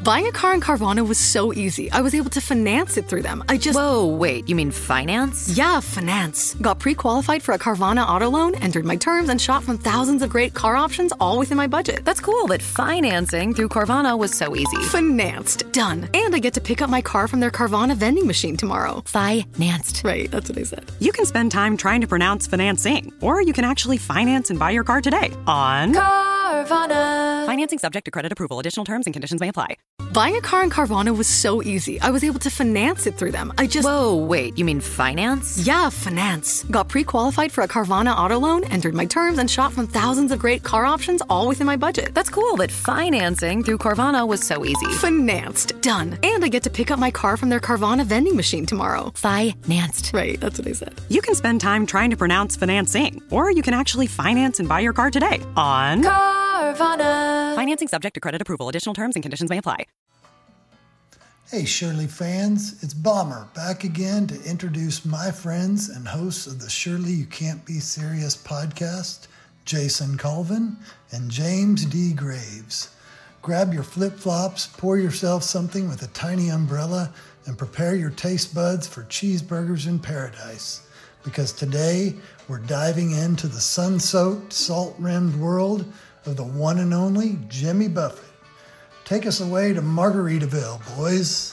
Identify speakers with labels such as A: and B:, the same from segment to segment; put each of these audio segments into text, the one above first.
A: Buying a car in Carvana was so easy. I was able to finance it through them.
B: Whoa, wait, you mean finance?
A: Yeah, finance. Got pre-qualified for a Carvana auto loan, entered my terms, and shot from thousands of great car options all within my budget.
B: That's cool that financing through Carvana was so easy.
A: Financed. Done. And I get to pick up my car from their Carvana vending machine tomorrow.
B: Financed.
A: Right, that's what I said.
C: You can spend time trying to pronounce financing, or you can actually finance and buy your car today on
D: Carvana.
C: Financing subject to credit approval. Additional terms and conditions may apply.
A: Buying a car in Carvana was so easy. I was able to finance it through them.
B: Whoa, wait, you mean finance?
A: Yeah, finance. Got pre-qualified for a Carvana auto loan, entered my terms, and shot from thousands of great car options all within my budget.
B: That's cool that financing through Carvana was so easy.
A: Financed. Done. And I get to pick up my car from their Carvana vending machine tomorrow.
B: Financed.
A: Right, that's what I said.
C: You can spend time trying to pronounce financing, or you can actually finance and buy your car today on
D: Carvana.
C: Financing subject to credit approval. Additional terms and conditions may apply.
E: Hey Shirley fans, it's Bomber back again to introduce my friends and hosts of the Surely You Can't Be Serious podcast, Jason Colvin and James D. Graves. Grab your flip-flops, pour yourself something with a tiny umbrella, and prepare your taste buds for cheeseburgers in paradise. Because today, we're diving into the sun-soaked, salt-rimmed world of the one and only Jimmy Buffett. Take us away to Margaritaville, boys.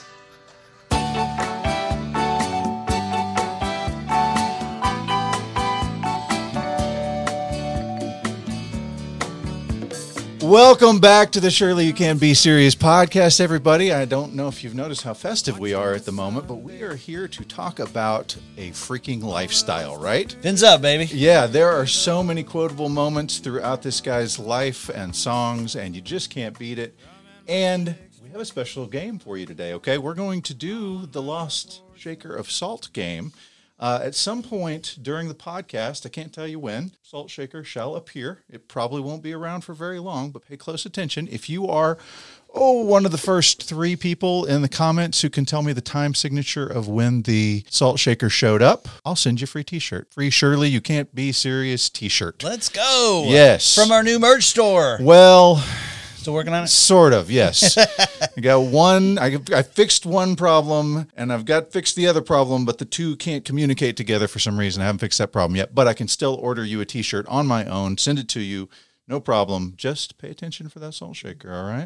F: Welcome back to the Surely You Can Be Serious podcast, everybody. I don't know if you've noticed how festive we are at the moment, but we are here to talk about a freaking lifestyle, right?
G: Fins up, baby.
F: Yeah, there are so many quotable moments throughout this guy's life and songs, and you just can't beat it. And we have a special game for you today, okay? We're going to do the Lost Shaker of Salt game. At some point during the podcast, I can't tell you when, Salt Shaker shall appear. It probably won't be around for very long, but pay close attention. If you are, one of the first 3 people in the comments who can tell me the time signature of when the Salt Shaker showed up, I'll send you a free t-shirt. Free Surely You Can't Be Serious t-shirt.
G: Let's go.
F: Yes.
G: From our new merch store.
F: Well,
G: Still working on it?
F: Sort of, yes. I got one, I fixed one problem, and I've got fixed the other problem, but the two can't communicate together for some reason. I haven't fixed that problem yet, but I can still order you a t-shirt on my own, send it to you, no problem. Just pay attention for that Salt Shaker, all right?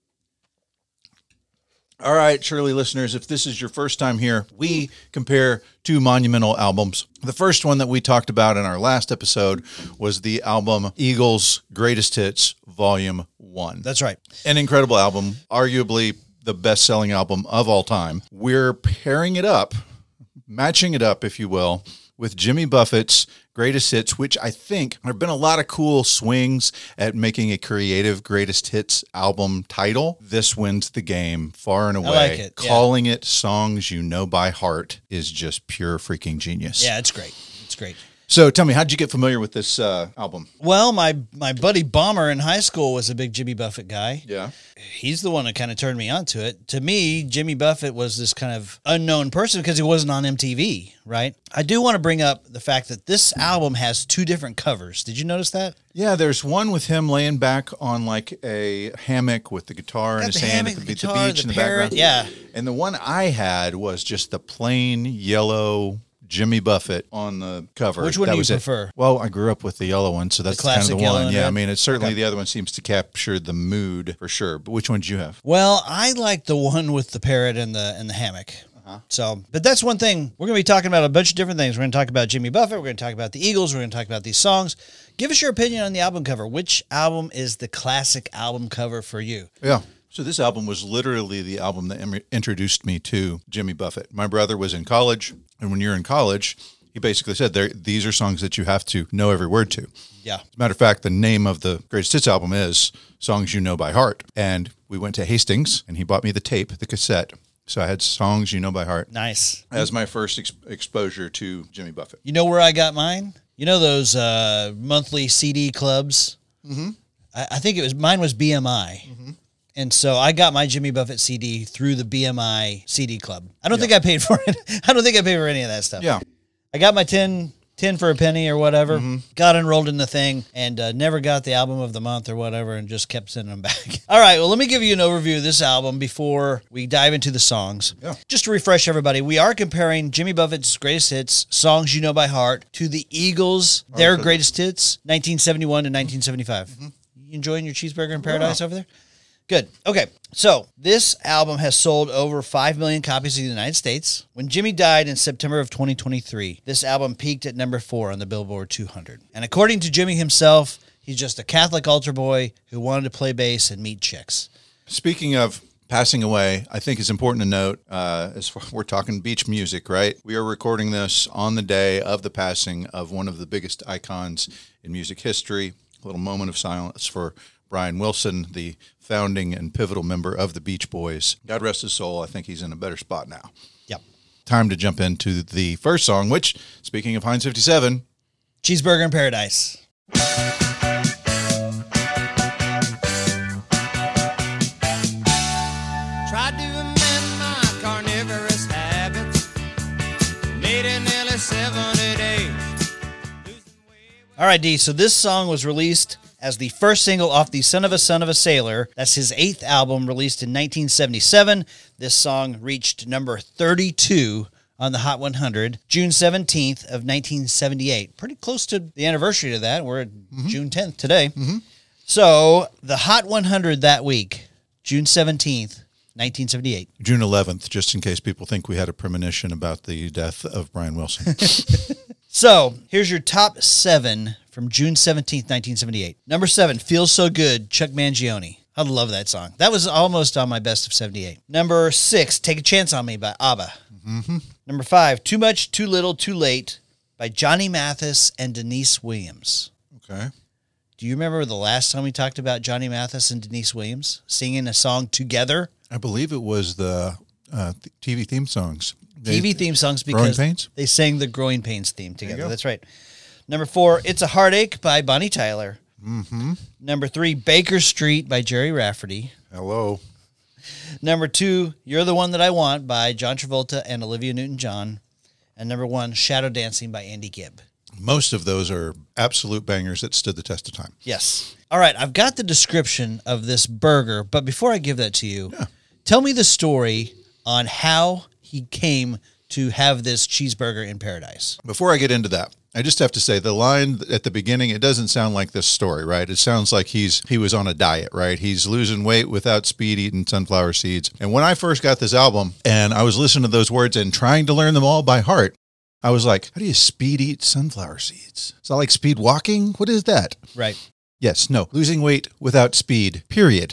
F: All right, Shirley listeners, if this is your first time here, we compare 2 monumental albums. The first one that we talked about in our last episode was the album Eagles' Greatest Hits, Volume 1.
G: That's right.
F: An incredible album, arguably the best-selling album of all time. We're pairing it up, matching it up, if you will, with Jimmy Buffett's Greatest Hits, which I think there have been a lot of cool swings at making a creative Greatest Hits album title. This wins the game far and away.
G: I like it. Yeah.
F: Calling it Songs You Know by Heart is just pure freaking genius.
G: Yeah, it's great. It's great.
F: So tell me, how'd you get familiar with this album?
G: Well, my buddy Bomber in high school was a big Jimmy Buffett guy.
F: Yeah.
G: He's the one that kind of turned me onto it. To me, Jimmy Buffett was this kind of unknown person because he wasn't on MTV, right? I do want to bring up the fact that this album has 2 different covers. Did you notice that?
F: Yeah, there's one with him laying back on like a hammock with the guitar in his hand at the beach in the background.
G: Yeah.
F: And the one I had was just the plain yellow Jimmy Buffett on the cover.
G: Which one do you prefer?
F: Well, I grew up with the yellow one, so that's kind of the
G: yellow
F: one.
G: and
F: Yeah,
G: red?
F: I mean, it's certainly the other one seems to capture the mood for sure. But which one did you have?
G: Well, I like the one with the parrot and the hammock. So, but that's one thing. We're going to be talking about a bunch of different things. We're going to talk about Jimmy Buffett. We're going to talk about the Eagles. We're going to talk about these songs. Give us your opinion on the album cover. Which album is the classic album cover for you?
F: Yeah. So this album was literally the album that introduced me to Jimmy Buffett. My brother was in college, and when you're in college, he basically said, these are songs that you have to know every word to.
G: Yeah.
F: As a matter of fact, the name of the Greatest Hits album is Songs You Know by Heart. And we went to Hastings, and he bought me the tape, the cassette. So I had Songs You Know by Heart.
G: Nice.
F: As my first exposure to Jimmy Buffett.
G: You know where I got mine? You know those monthly CD clubs? Mm-hmm. I think mine was BMI. Mm-hmm. And so I got my Jimmy Buffett CD through the BMI CD club. I don't think I paid for it. I don't think I paid for any of that stuff.
F: Yeah.
G: I got my 10 10 for a penny or whatever. Got enrolled in the thing and never got the album of the month or whatever and just kept sending them back. All right, well, let me give you an overview of this album before we dive into the songs.
F: Yeah.
G: Just to refresh everybody, we are comparing Jimmy Buffett's greatest hits, songs you know by heart, to the Eagles, their greatest hits, 1971 to 1975. You enjoying your cheeseburger in paradise over there? Good. Okay, so this album has sold over 5 million copies in the United States. When Jimmy died in September of 2023, this album peaked at number 4 on the Billboard 200. And according to Jimmy himself, he's just a Catholic altar boy who wanted to play bass and meet chicks.
F: Speaking of passing away, I think it's important to note, as far, we're talking beach music, right? We are recording this on the day of the passing of one of the biggest icons in music history. A little moment of silence for Brian Wilson, the founding and pivotal member of the Beach Boys. God rest his soul. I think he's in a better spot now.
G: Yep.
F: Time to jump into the first song, which, speaking of Heinz 57,
G: Cheeseburger in Paradise.
H: Tried to amend my carnivorous habits. Made it nearly 70 days.
G: All right, D, so this song was released as the first single off the Son of a Sailor. That's his 8th album, released in 1977. This song reached number 32 on the Hot 100, June 17th of 1978. Pretty close to the anniversary of that. We're at June 10th today. So the Hot 100 that week, June 17th, 1978.
F: June 11th, just in case people think we had a premonition about the death of Brian Wilson.
G: So here's your top 7 from June 17th, 1978. Number 7, Feels So Good, Chuck Mangione. I love that song. That was almost on my best of 78. Number 6, Take a Chance on Me by ABBA. Number 5, Too Much, Too Little, Too Late by Johnny Mathis and Denise Williams.
F: Okay.
G: Do you remember the last time we talked about Johnny Mathis and Denise Williams singing a song together?
F: I believe it was the TV theme songs.
G: TV theme songs
F: Growing
G: because
F: Pains?
G: they sang the Growing Pains theme together.
F: go.
G: That's right. Number 4, It's a Heartache by Bonnie Tyler. Number 3, Baker Street by Jerry Rafferty.
F: Hello.
G: Number 2, You're the One That I Want by John Travolta and Olivia Newton-John. And number 1, Shadow Dancing by Andy Gibb.
F: Most of those are absolute bangers that stood the test of time.
G: Yes. All right, I've got the description of this burger, but before I give that to you, tell me the story on how he came to have this cheeseburger in paradise.
F: Before I get into that, I just have to say the line at the beginning, it doesn't sound like this story, right? It sounds like he was on a diet, right? He's losing weight without speed, eating sunflower seeds. And when I first got this album and I was listening to those words and trying to learn them all by heart, I was like, how do you speed eat sunflower seeds? Is that like speed walking? What is that?
G: Right.
F: Yes, no, losing weight without speed, period.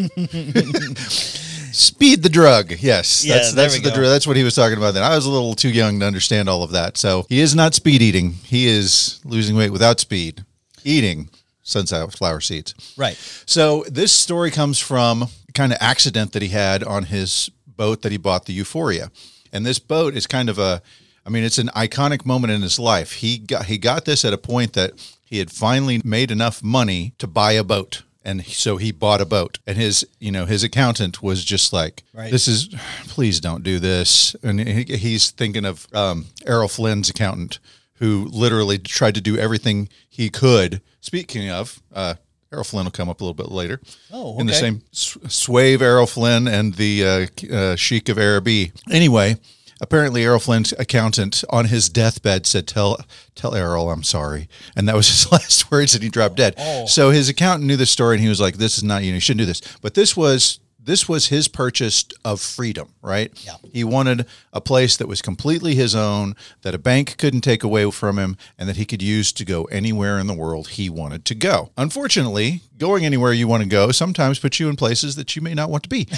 F: Speed the drug. Yes, that's what he was talking about then. I was a little too young to understand all of that. So he is not speed eating. He is losing weight without speed, eating sunflower seeds.
G: Right.
F: So this story comes from a kind of accident that he had on his boat that he bought, the Euphoria. And this boat is kind of it's an iconic moment in his life. He got this at a point that he had finally made enough money to buy a boat. And so he bought a boat, and his accountant was just like, please don't do this. And he's thinking of Errol Flynn's accountant, who literally tried to do everything he could. Speaking of, Errol Flynn will come up a little bit later.
G: Oh, okay.
F: In the same swave Errol Flynn and the Sheik of Araby. Anyway, apparently Errol Flynn's accountant on his deathbed said, tell Errol I'm sorry. And that was his last words, and he dropped dead. Oh. So his accountant knew this story, and he was like, this is not, you shouldn't do this. But this was his purchase of freedom, right?
G: Yeah.
F: He wanted a place that was completely his own, that a bank couldn't take away from him, and that he could use to go anywhere in the world he wanted to go. Unfortunately, going anywhere you want to go sometimes puts you in places that you may not want to be.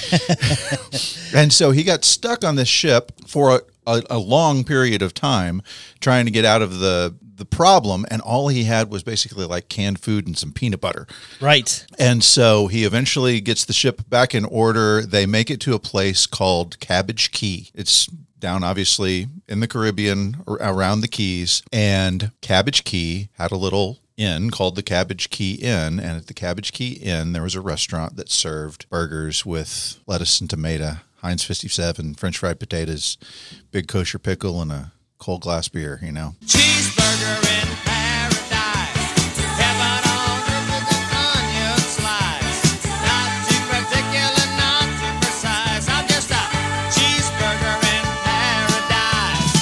F: And so he got stuck on this ship for a long period of time trying to get out of the problem, and all he had was basically like canned food and some peanut butter.
G: Right.
F: And so he eventually gets the ship back in order. They make it to a place called Cabbage Key. It's down obviously in the Caribbean around the Keys, and Cabbage Key had a little inn called the Cabbage Key Inn, and at the Cabbage Key Inn there was a restaurant that served burgers with lettuce and tomato, Heinz 57, French fried potatoes, big kosher pickle, and a cold glass beer, you know.
H: Cheeseburger in paradise. Heaven on earth with an onion slice. Not too particular, not too precise. I'm just a cheeseburger in paradise.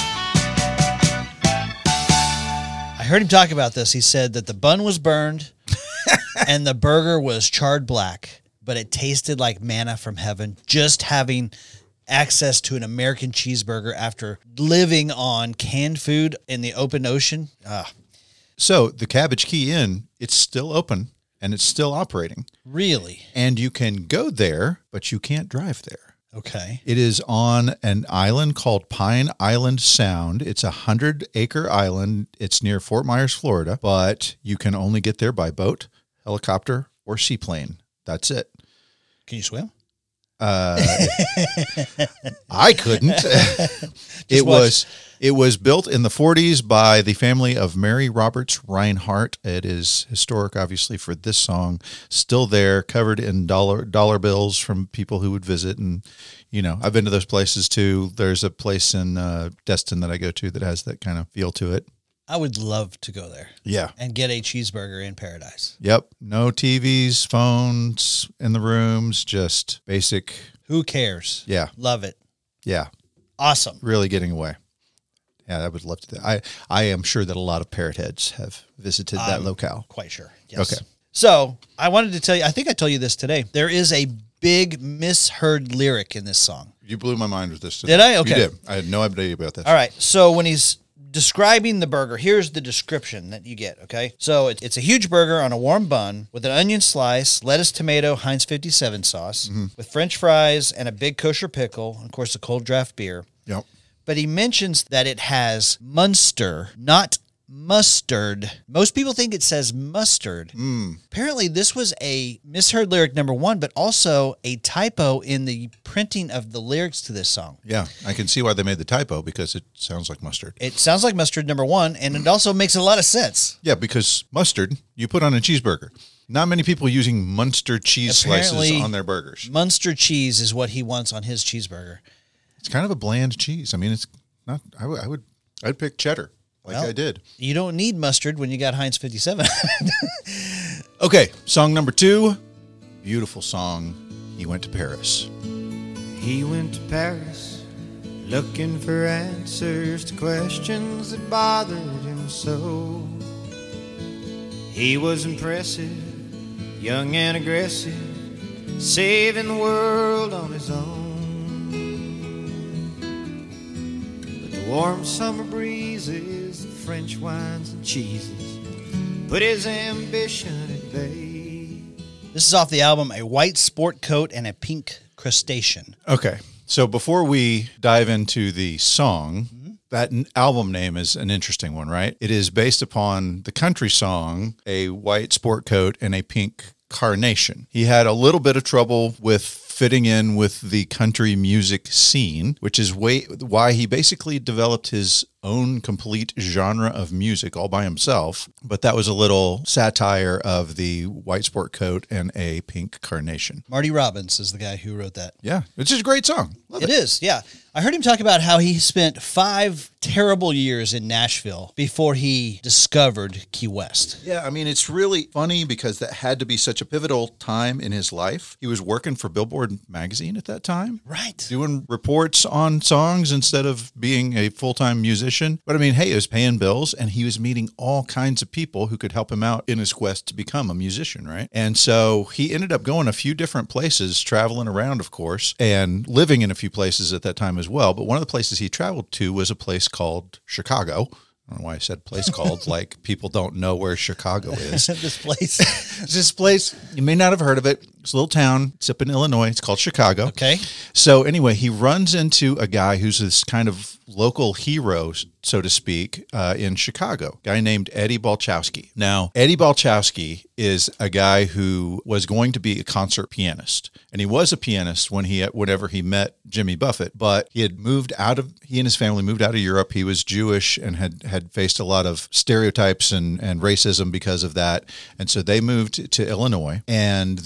G: I heard him talk about this. He said that the bun was burned and the burger was charred black, but it tasted like manna from heaven. Just having access to an American cheeseburger after living on canned food in the open ocean.
F: So the Cabbage Key Inn, it's still open and it's still operating.
G: Really?
F: And you can go there, but you can't drive there.
G: Okay.
F: It is on an island called Pine Island Sound. It's a 100-acre island. It's near Fort Myers, Florida, but you can only get there by boat, helicopter, or seaplane. That's it.
G: Can you swim?
F: I couldn't. It was built in the 40s by the family of Mary Roberts Reinhardt. It is historic, obviously, for this song. Still there, covered in dollar bills from people who would visit. And, you know, I've been to those places too. There's a place in Destin that I go to that has that kind of feel to it.
G: I would love to go there.
F: Yeah.
G: And get a cheeseburger in paradise.
F: Yep. No TVs, phones in the rooms, just basic.
G: Who cares?
F: Yeah.
G: Love it.
F: Yeah.
G: Awesome.
F: Really getting away. Yeah, I would love to. I am sure that a lot of parrot heads have visited that locale.
G: Quite sure. Yes.
F: Okay.
G: So I wanted to tell you, I think I told you this today. There is a big misheard lyric in this song.
F: You blew my mind with this today.
G: Did I? Okay.
F: You did. I had no idea about this.
G: All right. So when he's describing the burger, here's the description that you get, okay? So it's a huge burger on a warm bun with an onion slice, lettuce, tomato, Heinz 57 sauce, with French fries and a big kosher pickle, and of course a cold draft beer.
F: Yep.
G: But he mentions that it has Munster, not mustard. Most people think it says mustard. Apparently this was a misheard lyric, number one, but also a typo in the printing of the lyrics to this song.
F: Yeah, I can see why they made the typo because it sounds like mustard.
G: It sounds like mustard, number one, and it also makes a lot of sense.
F: Yeah, because mustard you put on a cheeseburger. Not many people using Munster cheese slices on their burgers.
G: Munster cheese is what he wants on his cheeseburger.
F: It's kind of a bland cheese. I mean, it's not. I'd pick cheddar. I did.
G: You don't need mustard when you got Heinz 57.
F: Okay, song number 2. Beautiful song. He went to Paris.
H: He went to Paris looking for answers to questions that bothered him so. He was impressive, young and aggressive, saving the world on his own. But the warm summer breezes, the French wines and cheeses put his ambition at bay.
G: This is off the album A White Sport Coat and a Pink Crustacean.
F: Okay, so before we dive into the song, that album name is an interesting one, right? It is based upon the country song, A White Sport Coat and a Pink Carnation. He had a little bit of trouble with fitting in with the country music scene, which is why he basically developed his own complete genre of music all by himself. But that was a little satire of the White Sport Coat and a Pink Carnation.
G: Marty Robbins is the guy who wrote that.
F: Yeah, it's just a great song. Love it.
G: It is, yeah. I heard him talk about how he spent 5 terrible years in Nashville before he discovered Key West.
F: Yeah, I mean, it's really funny because that had to be such a pivotal time in his life. He was working for Billboard magazine at that time.
G: Right.
F: Doing reports on songs instead of being a full-time musician. But I mean, hey, he was paying bills and he was meeting all kinds of people who could help him out in his quest to become a musician, right? And so he ended up going a few different places, traveling around, of course, and living in a few places at that time as well. But one of the places he traveled to was a place called Chicago. I don't know why I said place called, like people don't know where Chicago is. This place, you may not have heard of it. It's a little town. It's up in Illinois. It's called Chicago.
G: Okay.
F: So anyway, he runs into a guy who's this kind of local hero, so to speak, in Chicago, a guy named Eddie Balchowski. Now, Eddie Balchowski is a guy who was going to be a concert pianist. And he was a pianist whenever he met Jimmy Buffett, but he and his family moved out of Europe. He was Jewish and had faced a lot of stereotypes and racism because of that. And so they moved to Illinois. And then as he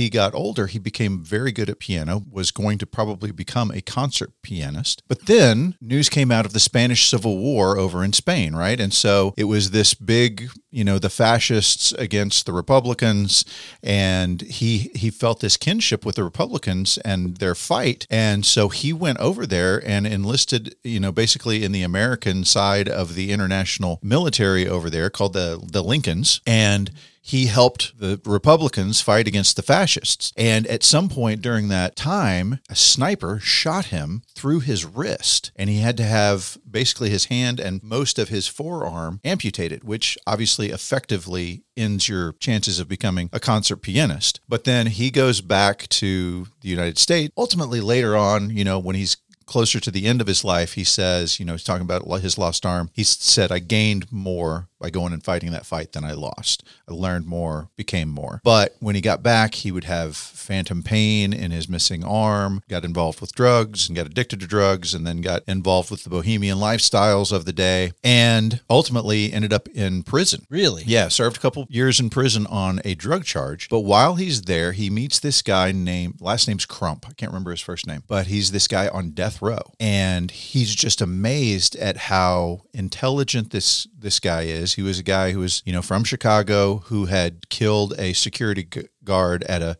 F: he got older, he became very good at piano, was going to probably become a concert pianist. But then news came out of the Spanish Civil War over in Spain, right? And so it was this big, the fascists against the Republicans, and he felt this kinship with the Republicans and their fight. And so he went over there and enlisted, basically in the American side of the international military over there called the Lincolns. And he helped the Republicans fight against the fascists. And at some point during that time, a sniper shot him through his wrist, and he had to have basically his hand and most of his forearm amputated, which obviously effectively ends your chances of becoming a concert pianist. But then he goes back to the United States. Ultimately, later on, when he's closer to the end of his life, he says, he's talking about his lost arm. He said, I gained more by going and fighting that fight than I lost. I learned more, became more. But when he got back, he would have phantom pain in his missing arm, got involved with drugs and got addicted to drugs, and then got involved with the bohemian lifestyles of the day, and ultimately ended up in prison.
G: Really?
F: Yeah, served a couple years in prison on a drug charge. But while he's there, he meets this guy last name's Crump. I can't remember his first name, but he's this guy on death row. And he's just amazed at how intelligent this guy is. He was a guy who was, from Chicago, who had killed a security guard at a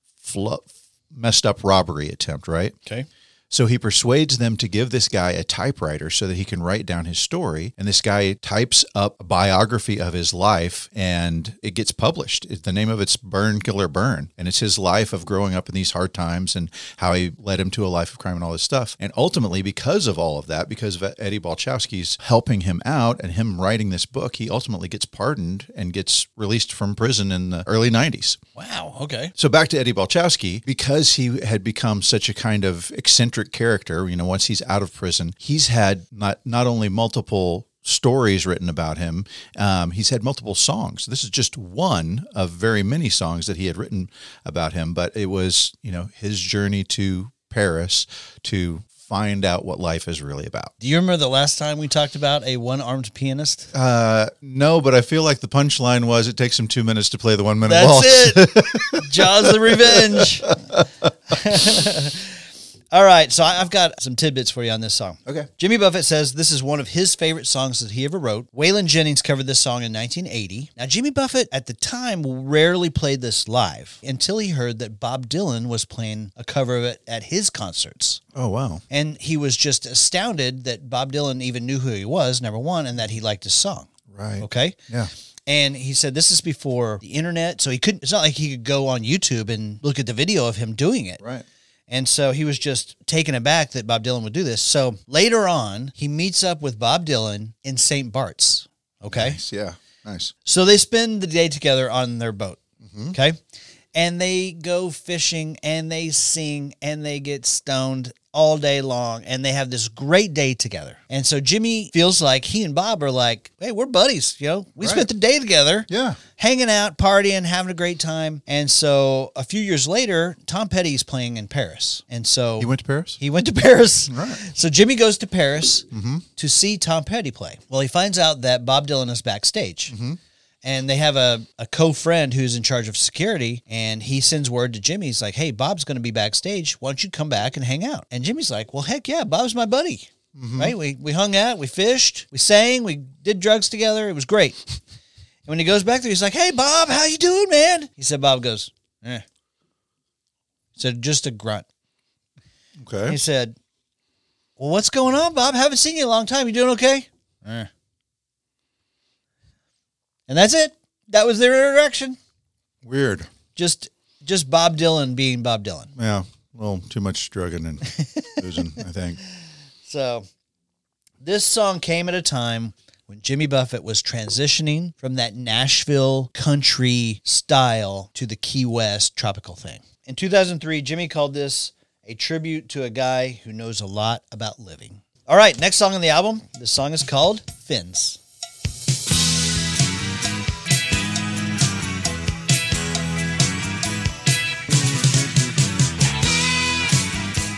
F: messed up robbery attempt, right?
G: Okay.
F: So he persuades them to give this guy a typewriter so that he can write down his story. And this guy types up a biography of his life, and it gets published. The name of it's Burn, Killer, Burn. And it's his life of growing up in these hard times and how he led him to a life of crime and all this stuff. And ultimately, because of all of that, because of Eddie Balchowski's helping him out and him writing this book, he ultimately gets pardoned and gets released from prison in the early 90s.
G: Wow. Okay.
F: So back to Eddie Balchowski, because he had become such a kind of eccentric character, once he's out of prison, he's had not only multiple stories written about him, he's had multiple songs. This is just one of very many songs that he had written about him, but it was, his journey to Paris to find out what life is really about.
G: Do you remember the last time we talked about a one-armed pianist?
F: No, but I feel like the punchline was it takes him 2 minutes to play the 1 minute
G: That's
F: waltz.
G: it. Jaws of Revenge. All right, so I've got some tidbits for you on this song.
F: Okay.
G: Jimmy Buffett says this is one of his favorite songs that he ever wrote. Waylon Jennings covered this song in 1980. Now, Jimmy Buffett at the time rarely played this live until he heard that Bob Dylan was playing a cover of it at his concerts.
F: Oh, wow.
G: And he was just astounded that Bob Dylan even knew who he was, number one, and that he liked his song.
F: Right.
G: Okay?
F: Yeah.
G: And he said this is before the internet, so it's not like he could go on YouTube and look at the video of him doing it.
F: Right.
G: And so he was just taken aback that Bob Dylan would do this. So later on, he meets up with Bob Dylan in St. Bart's. Okay.
F: Nice. Yeah. Nice.
G: So they spend the day together on their boat. Mm-hmm. Okay. And they go fishing and they sing and they get stoned all day long. And they have this great day together. And so Jimmy feels like he and Bob are like, hey, we're buddies. We spent the day together.
F: Yeah.
G: Hanging out, partying, having a great time. And so a few years later, Tom Petty's playing in Paris. And so
F: He went to Paris?
G: He went to Paris.
F: Right.
G: So Jimmy goes to Paris to see Tom Petty play. Well, he finds out that Bob Dylan is backstage. Mm-hmm. And they have a co-friend who's in charge of security, and he sends word to Jimmy. He's like, hey, Bob's going to be backstage. Why don't you come back and hang out? And Jimmy's like, well, heck yeah, Bob's my buddy. Mm-hmm. Right? We hung out, we fished, we sang, we did drugs together. It was great. And when he goes back there, he's like, hey, Bob, how you doing, man? He said, Bob goes, eh. He said, just a grunt.
F: Okay.
G: He said, well, what's going on, Bob? Haven't seen you in a long time. You doing okay? Eh. And that's it. That was their introduction.
F: Weird.
G: Just Bob Dylan being Bob Dylan.
F: Yeah. Well, too much drugging and boozing, I think.
G: So this song came at a time when Jimmy Buffett was transitioning from that Nashville country style to the Key West tropical thing. In 2003, Jimmy called this a tribute to a guy who knows a lot about living. All right, next song on the album. This song is called Fins.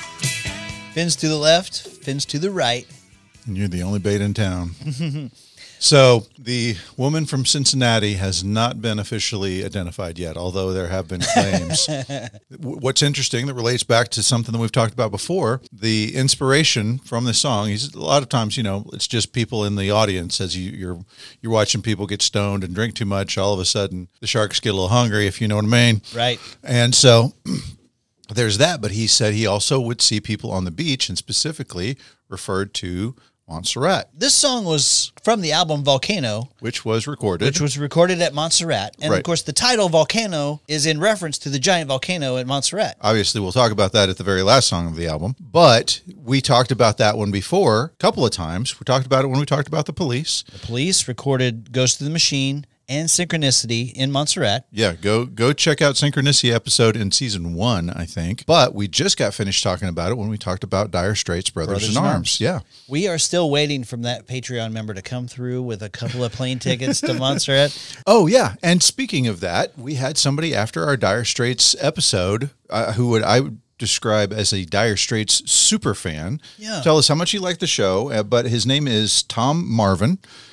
G: Fins to the left, fins to the right.
F: And you're the only bait in town. So the woman from Cincinnati has not been officially identified yet, although there have been claims. What's interesting that relates back to something that we've talked about before, the inspiration from the song, a lot of times, it's just people in the audience as you're watching people get stoned and drink too much. All of a sudden, the sharks get a little hungry, if you know what I mean.
G: Right.
F: And so there's that, but he said he also would see people on the beach and specifically referred to Montserrat.
G: This song was from the album Volcano,
F: which was recorded
G: at Montserrat. And
F: right.
G: Of course, the title Volcano is in reference to the giant volcano at Montserrat.
F: Obviously, we'll talk about that at the very last song of the album. But we talked about that one before a couple of times. We talked about it when we talked about the Police.
G: The Police recorded Ghost of the Machine and Synchronicity in Montserrat.
F: Yeah, go check out Synchronicity episode in season 1, I think. But we just got finished talking about it when we talked about Dire Straits' Brothers in Arms. Yeah.
G: We are still waiting from that Patreon member to come through with a couple of plane tickets to Montserrat.
F: Oh, yeah. And speaking of that, we had somebody after our Dire Straits episode who I would describe as a Dire Straits super fan.
G: Yeah.
F: Tell us how much he liked the show. But his name is Tom Marvin.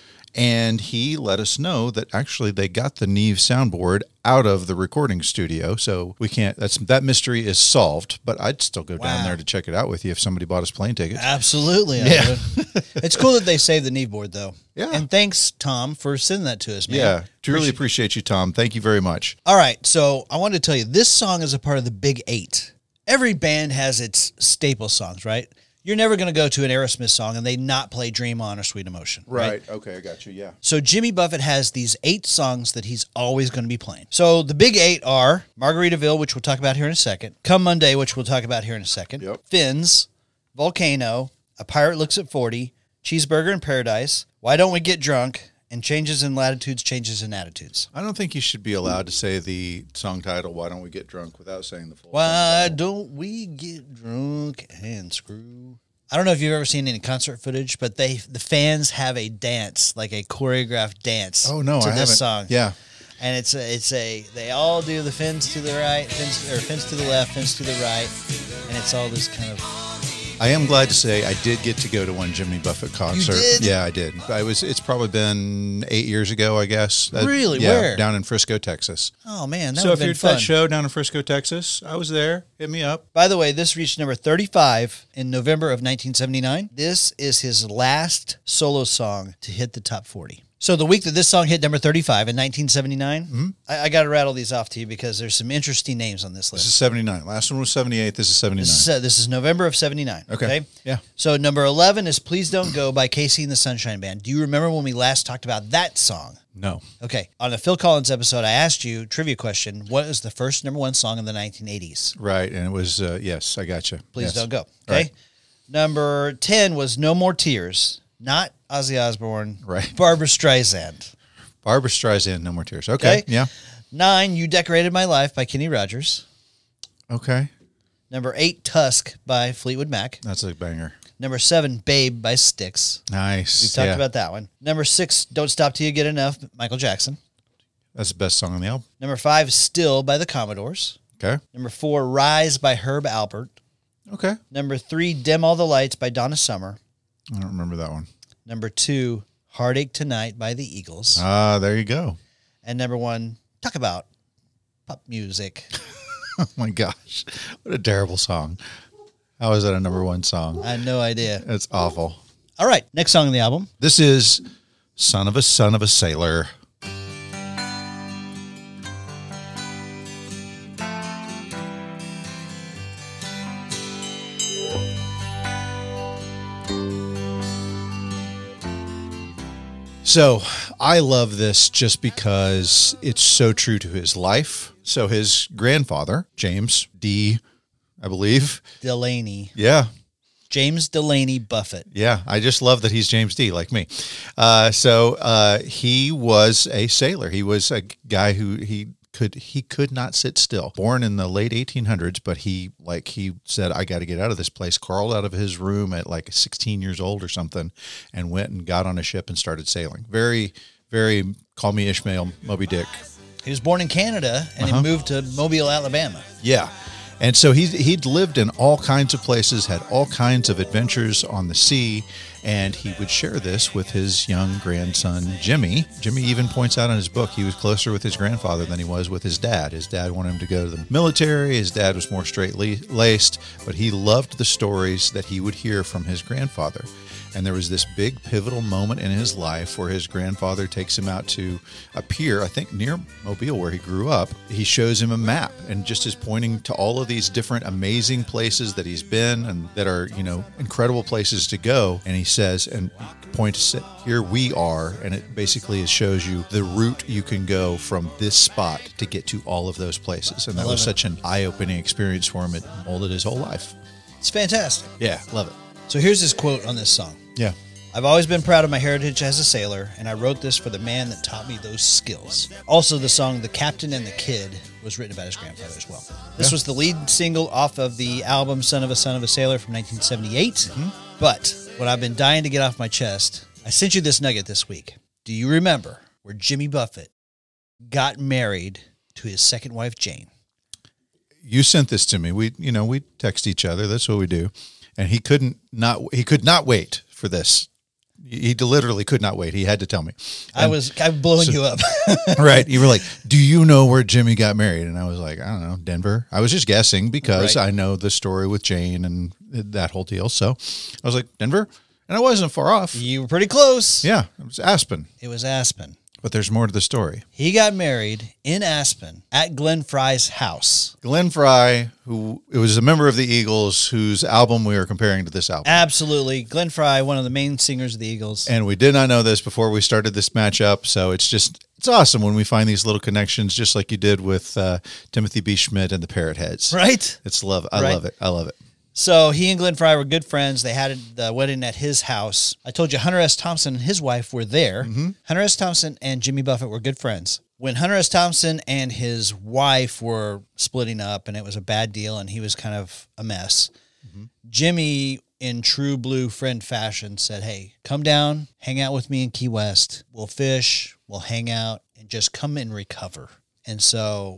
F: And he let us know that actually they got the Neve soundboard out of the recording studio. So we can't, that mystery is solved, but I'd still go down there to check it out with you if somebody bought us plane tickets.
G: Absolutely.
F: Yeah.
G: It's cool that they saved the Neve board though.
F: Yeah.
G: And thanks, Tom, for sending that to us, man.
F: Yeah. Truly appreciate you, Tom. Thank you very much.
G: All right. So I wanted to tell you, this song is a part of the Big 8. Every band has its staple songs, right? You're never going to go to an Aerosmith song and they not play Dream On or Sweet Emotion. Right.
F: Okay, I got you. Yeah.
G: So Jimmy Buffett has these 8 songs that he's always going to be playing. So the big 8 are Margaritaville, which we'll talk about here in a second. Come Monday, which we'll talk about here in a second.
F: Yep.
G: Fins, Volcano, A Pirate Looks at 40, Cheeseburger in Paradise, Why Don't We Get Drunk, and Changes in Latitudes, Changes in Attitudes.
F: I don't think you should be allowed to say the song title, Why Don't We Get Drunk, without saying the full
G: Why don't we get drunk and screw? I don't know if you've ever seen any concert footage, but the fans have a dance, like a choreographed dance.
F: Oh no,
G: to
F: I
G: this
F: haven't.
G: song.
F: Yeah,
G: and they all do the fins to the right, fins to the left, fins to the right, and it's all this kind of.
F: I am glad to say I did get to go to one Jimmy Buffett concert.
G: You did?
F: Yeah, I did. It's probably been 8 years ago, I guess.
G: Really?
F: Yeah,
G: Where?
F: Down in Frisco, Texas.
G: Oh man, that
F: so
G: would
F: if
G: have
F: you're
G: been
F: at
G: fun.
F: that show down in Frisco, Texas, I was there. Hit me up.
G: By the way, this reached number 35 in November of 1979. This is his last solo song to hit the top 40. So the week that this song hit number 35 in 1979, I got to rattle these off to you because there's some interesting names on this list.
F: This is 79. Last one was 78. This is 79.
G: This is November of 79. Okay.
F: Yeah.
G: So number 11 is Please Don't Go by Casey and the Sunshine Band. Do you remember when we last talked about that song?
F: No.
G: Okay. On the Phil Collins episode, I asked you, trivia question, what was the first number 1 song in the 1980s?
F: Right. And it was, yes, I got you.
G: Please Don't Go. Okay.
F: Right.
G: Number 10 was No More Tears. Not Ozzy Osbourne.
F: Right.
G: Barbra Streisand.
F: Barbra Streisand, No More Tears. Okay. Yeah.
G: 9, You Decorated My Life by Kenny Rogers.
F: Okay.
G: Number 8, Tusk by Fleetwood Mac.
F: That's a banger.
G: Number 7, Babe by Styx.
F: Nice.
G: We've talked about that one. Number 6, Don't Stop Till You Get Enough, Michael Jackson.
F: That's the best song on the album.
G: Number 5, Still by the Commodores.
F: Okay.
G: Number 4, Rise by Herb Alpert.
F: Okay.
G: Number 3, Dim All the Lights by Donna Summer.
F: I don't remember that one.
G: Number 2, Heartache Tonight by the Eagles.
F: Ah, there you go.
G: And number 1, talk about pop music.
F: Oh my gosh. What a terrible song. How is that a number 1 song?
G: I had no idea.
F: It's awful.
G: All right, next song on the album.
F: This is Son of a Sailor. So I love this just because it's so true to his life. So his grandfather, James D., I believe.
G: Delaney.
F: Yeah.
G: James Delaney Buffett.
F: Yeah. I just love that he's James D. like me. So he was a sailor. He was a guy who he could not sit still. Born in the late 1800s, but he said, I got to get out of this place, crawled out of his room at like 16 years old or something and went and got on a ship and started sailing. Very, very Call Me Ishmael, Moby Dick.
G: He was born in Canada and he moved to Mobile, Alabama.
F: Yeah. And so he'd lived in all kinds of places, had all kinds of adventures on the sea, And he would share this with his young grandson, Jimmy. Jimmy even points out in his book he was closer with his grandfather than he was with his dad. His dad wanted him to go to the military. His dad was more straight-laced, but he loved the stories that he would hear from his grandfather. And there was this big pivotal moment in his life where his grandfather takes him out to a pier, I think near Mobile, where he grew up. He shows him a map and just is pointing to all of these different amazing places that he's been and that are, incredible places to go. And he says, and points, here we are. And it basically shows you the route you can go from this spot to get to all of those places. And that was such an eye-opening experience for him. It molded his whole life.
G: It's fantastic.
F: Yeah, love it.
G: So here's this quote on this song.
F: Yeah.
G: I've always been proud of my heritage as a sailor, and I wrote this for the man that taught me those skills. Also, the song The Captain and the Kid was written about his grandfather as well. This was the lead single off of the album Son of a Sailor from 1978. Mm-hmm. But what I've been dying to get off my chest, I sent you this nugget this week. Do you remember where Jimmy Buffett got married to his second wife, Jane?
F: You sent this to me. We text each other. That's what we do. And he could not wait for this. He literally could not wait. He had to tell me.
G: I'm blowing you up.
F: Right. You were like, do you know where Jimmy got married? And I was like, I don't know, Denver. I was just guessing because I know the story with Jane and that whole deal. So I was like, Denver? And I wasn't far off.
G: You were pretty close.
F: Yeah. It was Aspen. But there's more to the story.
G: He got married in Aspen at Glenn Frey's house.
F: Glenn Frey, who was a member of the Eagles, whose album we were comparing to this album.
G: Absolutely. Glenn Frey, one of the main singers of the Eagles.
F: And we did not know this before we started this matchup, so it's awesome when we find these little connections, just like you did with Timothy B. Schmidt and the Parrot Heads.
G: Right?
F: I love it.
G: So he and Glenn Frey were good friends. They had the wedding at his house. I told you Hunter S. Thompson and his wife were there. Mm-hmm. Hunter S. Thompson and Jimmy Buffett were good friends. When Hunter S. Thompson and his wife were splitting up and it was a bad deal and he was kind of a mess, Jimmy, in true blue friend fashion, said, hey, come down, hang out with me in Key West. We'll fish, we'll hang out, and just come and recover. And so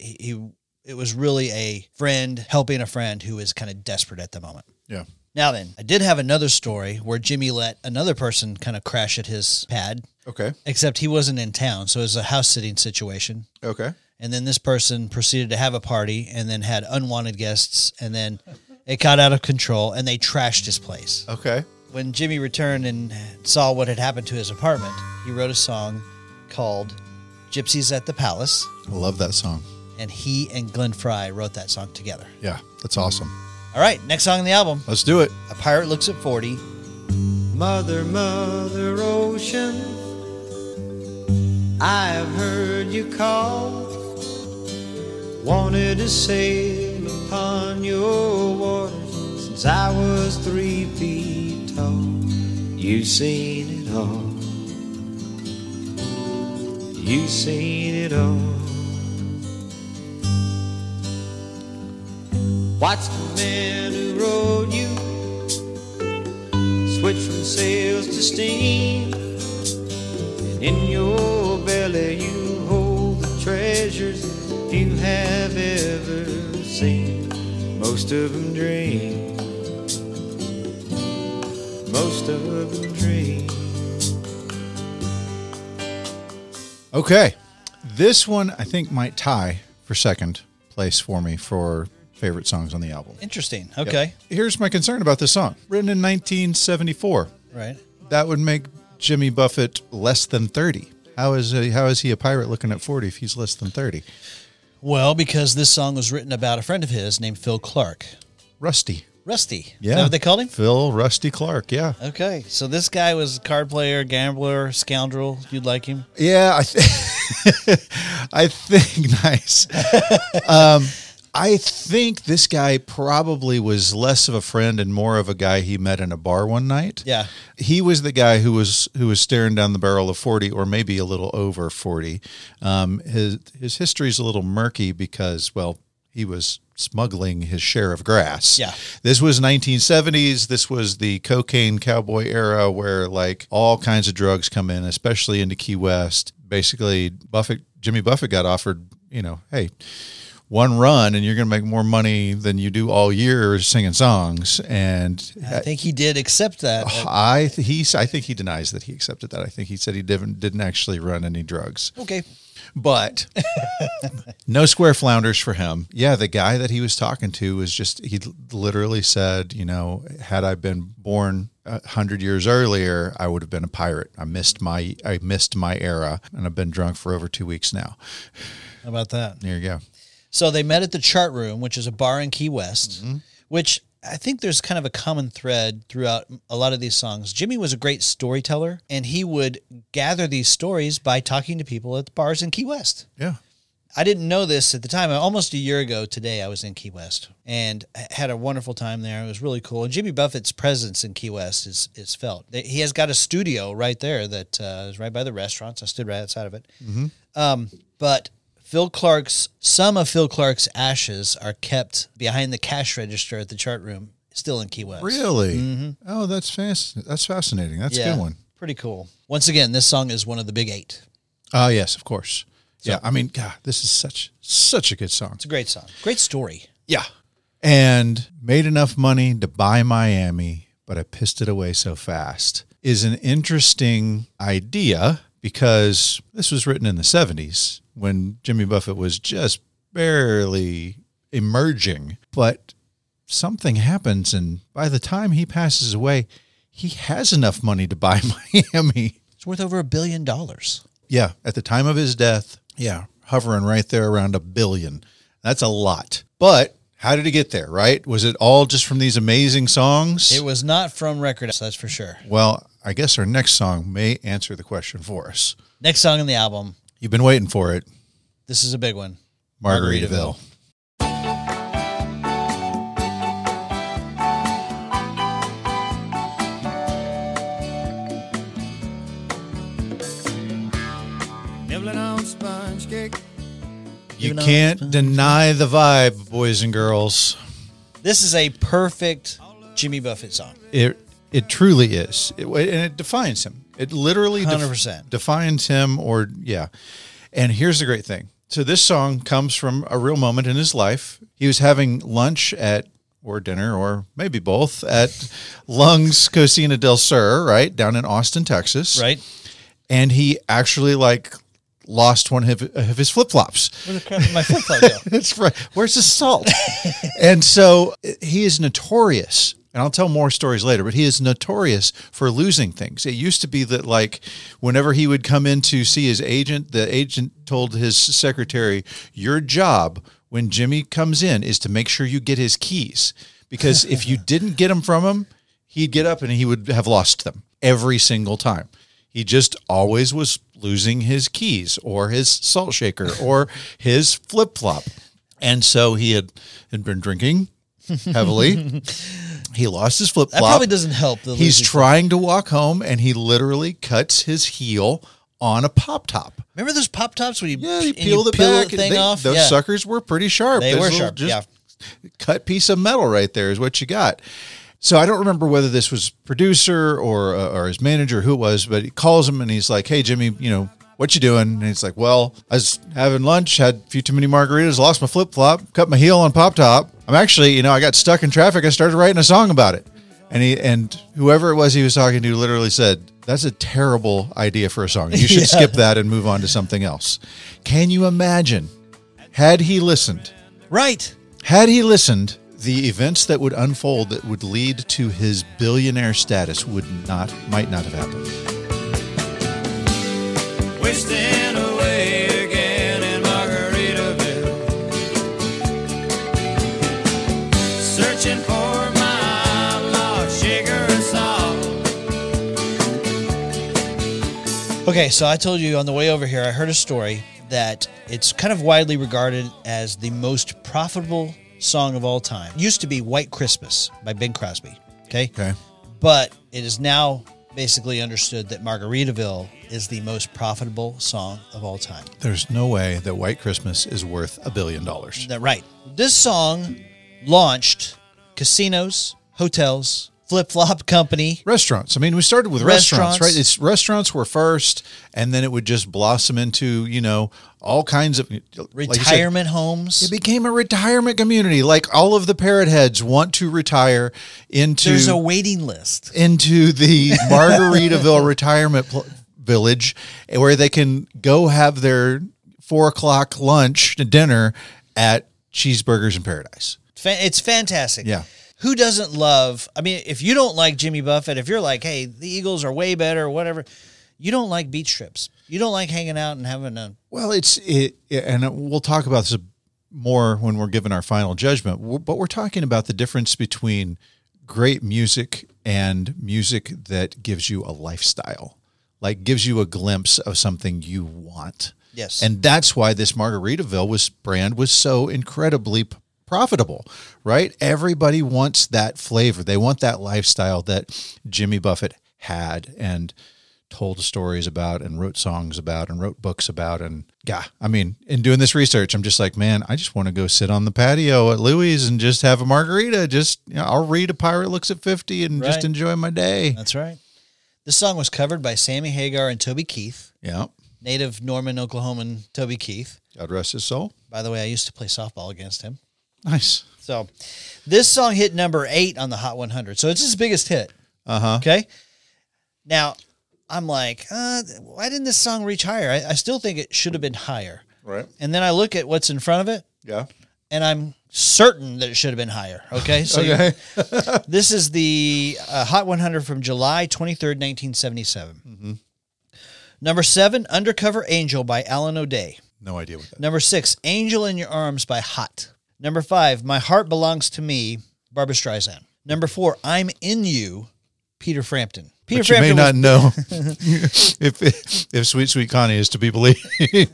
G: it was really a friend helping a friend who was kind of desperate at the moment.
F: Yeah.
G: Now then, I did have another story where Jimmy let another person kind of crash at his pad.
F: Okay.
G: Except he wasn't in town, so it was a house sitting situation.
F: Okay.
G: And then this person proceeded to have a party and then had unwanted guests, and then it got out of control and they trashed his place.
F: Okay.
G: When Jimmy returned and saw what had happened to his apartment, he wrote a song called Gypsies at the Palace.
F: I love that song.
G: And he and Glenn Frey wrote that song together.
F: Yeah, that's awesome.
G: All right, next song on the album.
F: Let's do it.
G: A Pirate Looks at 40.
H: Mother, Mother Ocean, I have heard you call. Wanted to sail upon your waters since I was 3 feet tall. You've seen it all. You've seen it all. Watch the man who rode you switch from sails to steam, and in your belly you hold the treasures you have ever seen. Most of them dream. Most of them dream.
F: Okay. This one I think might tie for second place for me for favorite songs on the album.
G: Interesting. Okay.
F: Yep. Here's my concern about this song. Written in 1974.
G: Right.
F: That would make Jimmy Buffett less than 30. How is he a pirate looking at 40 if he's less than 30?
G: Well, because this song was written about a friend of his named Phil Clark.
F: Rusty.
G: Yeah.
F: Is
G: that what they called him?
F: Phil Rusty Clark, yeah.
G: Okay. So this guy was a card player, gambler, scoundrel. You'd like him?
F: Yeah, I think nice. I think this guy probably was less of a friend and more of a guy he met in a bar one night.
G: Yeah.
F: He was the guy who was staring down the barrel of 40 or maybe a little over 40. His history is a little murky because, well, he was smuggling his share of grass. Yeah. This was 1970s. This was the cocaine cowboy era where like all kinds of drugs come in, especially into Key West. Basically, Jimmy Buffett got offered, hey, one run and you're going to make more money than you do all year singing songs. And
G: I think he did accept that.
F: I think he denies that he accepted that. I think he said he didn't actually run any drugs.
G: Okay.
F: But no square flounders for him. Yeah, the guy that he was talking to was he literally said, had I been born 100 years earlier, I would have been a pirate. I missed my era, and I've been drunk for over 2 weeks now.
G: How about that?
F: There you go.
G: So they met at the Chart Room, which is a bar in Key West, which I think there's kind of a common thread throughout a lot of these songs. Jimmy was a great storyteller, and he would gather these stories by talking to people at the bars in Key West.
F: Yeah.
G: I didn't know this at the time. Almost a year ago today, I was in Key West and had a wonderful time there. It was really cool. And Jimmy Buffett's presence in Key West is felt. He has got a studio right there that is right by the restaurants. I stood right outside of it. But some of Phil Clark's ashes are kept behind the cash register at the Chart Room, still in Key West.
F: Really? Mm-hmm. Oh, that's fascinating. That's a good one.
G: Pretty cool. Once again, this song is one of the big 8.
F: Oh, yes, of course. So, yeah, I mean, God, this is such a good song.
G: It's a great song. Great story.
F: Yeah. And made enough money to buy Miami, but I pissed it away so fast is an interesting idea because this was written in the 70s when Jimmy Buffett was just barely emerging. But something happens, and by the time he passes away, he has enough money to buy Miami.
G: It's worth over $1 billion.
F: Yeah, at the time of his death, yeah, hovering right there around $1 billion. That's a lot. But how did it get there, right? Was it all just from these amazing songs?
G: It was not from records, that's for sure.
F: Well, I guess our next song may answer the question for us.
G: Next song in the album.
F: You've been waiting for it.
G: This is a big one.
F: Margaritaville.
H: Nibbling on sponge cake.
F: You can't deny the vibe, boys and girls.
G: This is a perfect Jimmy Buffett song.
F: It truly is. And it defines him. It literally
G: 100%.
F: Defines him, yeah. And here's the great thing. So this song comes from a real moment in his life. He was having lunch or dinner, or maybe both, at Lung's Cocina del Sur, right, down in Austin, Texas.
G: Right.
F: And he actually, lost one of his flip-flops.
G: Where the crap did my flip-flop go?
F: That's right. Where's the salt? And so he is notorious, and I'll tell more stories later, but he is notorious for losing things. It used to be that, whenever he would come in to see his agent, the agent told his secretary, your job when Jimmy comes in is to make sure you get his keys, because if you didn't get them from him, he'd get up and he would have lost them every single time. He just always was losing his keys or his salt shaker or his flip-flop. And so he had been drinking heavily. He lost his flip-flop.
G: That probably doesn't help.
F: He's trying to walk home, and he literally cuts his heel on a Pop-Top.
G: Remember those Pop-Tops when
F: you peel the back? Those suckers were pretty sharp.
G: They were sharp,
F: Cut piece of metal right there is what you got. So I don't remember whether this was producer or his manager, who it was, but he calls him and he's like, hey, Jimmy, what you doing? And he's like, well, I was having lunch, had a few too many margaritas, lost my flip-flop, cut my heel on Pop-Top. I'm actually, I got stuck in traffic. I started writing a song about it. And whoever it was he was talking to literally said, that's a terrible idea for a song. You should skip that and move on to something else. Can you imagine, had he listened?
G: Right.
F: Had he listened, the events that would unfold that would lead to his billionaire status might not have happened.
H: Wasting away again in Margaritaville, searching for my lost shaker and salt.
G: Okay, so I told you on the way over here, I heard a story that it's kind of widely regarded as the most profitable song of all time. It used to be White Christmas by Bing Crosby. Okay. But it is now basically understood that Margaritaville is the most profitable song of all time.
F: There's no way that White Christmas is worth $1 billion.
G: Right. This song launched casinos, hotels, Flip-flop company.
F: Restaurants. I mean, we started with restaurants, right? Restaurants were first, and then it would just blossom into, all kinds of
G: retirement homes.
F: It became a retirement community. Like all of the parrot heads want to retire into.
G: There's a waiting list
F: into the Margaritaville retirement village, where they can go have their 4:00 lunch, dinner at Cheeseburgers in Paradise.
G: It's fantastic.
F: Yeah.
G: Who doesn't love? I mean, if you don't like Jimmy Buffett, if you're like, hey, the Eagles are way better, or whatever, you don't like beach trips. You don't like hanging out and having a.
F: Well, and we'll talk about this more when we're given our final judgment. But we're talking about the difference between great music and music that gives you a lifestyle, like gives you a glimpse of something you want.
G: Yes,
F: and that's why this Margaritaville brand was so incredibly profitable, right? Everybody wants that flavor. They want that lifestyle that Jimmy Buffett had and told stories about and wrote songs about and wrote books about. And in doing this research, I'm just like, man, I just want to go sit on the patio at Louis and just have a margarita. Just, I'll read A Pirate Looks at 50 and just enjoy my day.
G: That's right. This song was covered by Sammy Hagar and Toby Keith.
F: Yeah.
G: Native Norman, Oklahoman Toby Keith.
F: God rest his soul.
G: By the way, I used to play softball against him.
F: Nice.
G: So this song hit number 8 on the Hot 100. So it's his biggest hit.
F: Uh-huh.
G: Okay. Now, I'm like, why didn't this song reach higher? I still think it should have been higher.
F: Right.
G: And then I look at what's in front of it.
F: Yeah.
G: And I'm certain that it should have been higher. Okay. So this is the Hot 100 from July 23rd, 1977.
F: Mm-hmm.
G: Number 7, Undercover Angel by Alan O'Day.
F: No idea what that is.
G: Number 6, Angel in Your Arms by Hot. Number 5, My Heart Belongs to Me, Barbra Streisand. Number 4, I'm in You, Peter Frampton.
F: But you may not know if Sweet Sweet Connie is to be believed.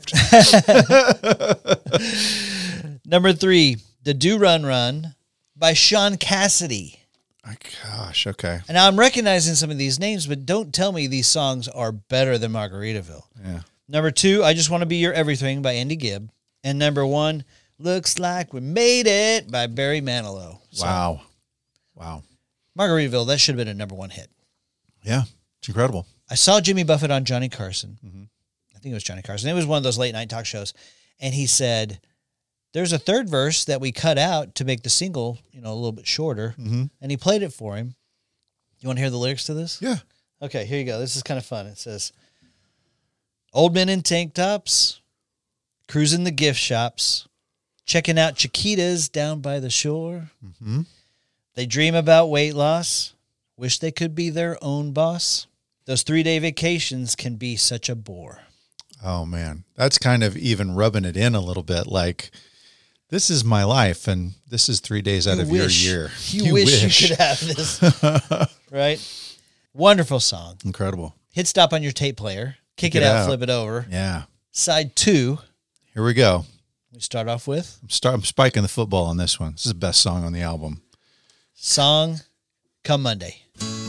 G: Number 3, The Do Run Run by Sean Cassidy.
F: My gosh, okay.
G: And now I'm recognizing some of these names, but don't tell me these songs are better than Margaritaville.
F: Yeah.
G: Number 2, I Just Want to Be Your Everything by Andy Gibb. And number 1, Looks Like We Made It by Barry Manilow. So,
F: Wow.
G: Margaritaville, that should have been a number 1 hit.
F: Yeah, it's incredible.
G: I saw Jimmy Buffett on Johnny Carson. Mm-hmm. I think it was Johnny Carson. It was one of those late night talk shows. And he said, there's a third verse that we cut out to make the single, a little bit shorter.
F: Mm-hmm.
G: And he played it for him. You want to hear the lyrics to this?
F: Yeah.
G: Okay, here you go. This is kind of fun. It says, old men in tank tops, cruising the gift shops, checking out Chiquitas down by the shore.
F: Mm-hmm.
G: They dream about weight loss, wish they could be their own boss. Those 3-day vacations can be such a bore.
F: Oh, man. That's kind of even rubbing it in a little bit. Like, this is my life, and this is 3 days out of your year.
G: You wish you could have this. Right? Wonderful song.
F: Incredible.
G: Hit stop on your tape player. Kick it out, flip it over.
F: Yeah.
G: Side 2.
F: Here we go.
G: We start off with?
F: I'm spiking the football on this one. This is the best song on the album.
G: Song, Come Monday.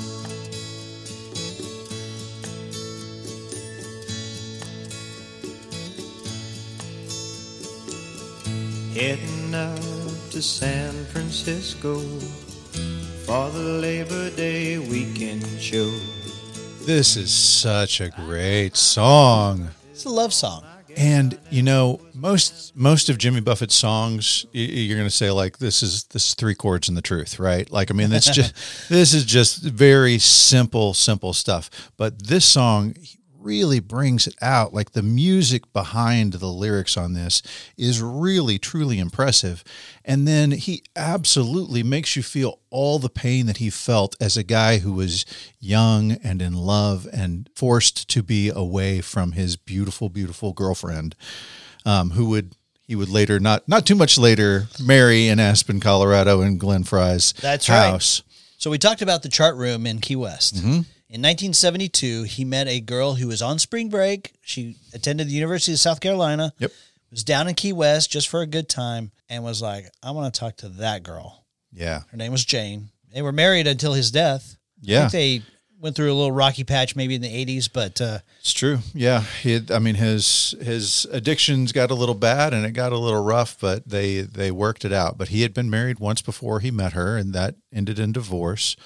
H: Heading up to San Francisco for the Labor Day weekend show.
F: This is such a great song.
G: It's a love song.
F: And most of Jimmy Buffett's songs, you're going to say like this is 3 chords and the truth, right? Like, I mean, this is just very simple stuff. But this song really brings it out. Like, the music behind the lyrics on this is really, truly impressive. And then he absolutely makes you feel all the pain that he felt as a guy who was young and in love and forced to be away from his beautiful, beautiful girlfriend, he would later, not too much later, marry in Aspen, Colorado, in Glenn Fry's house.
G: Right. So we talked about the chart room in Key West.
F: Mm-hmm.
G: In 1972, he met a girl who was on spring break. She attended the University of South Carolina.
F: Yep.
G: Was down in Key West just for a good time and was like, I want to talk to that girl.
F: Yeah.
G: Her name was Jane. They were married until his death.
F: Yeah.
G: I think they went through a little rocky patch maybe in the 80s, but...
F: it's true. Yeah. His addictions got a little bad and it got a little rough, but they worked it out. But he had been married once before he met her, and that ended in divorce.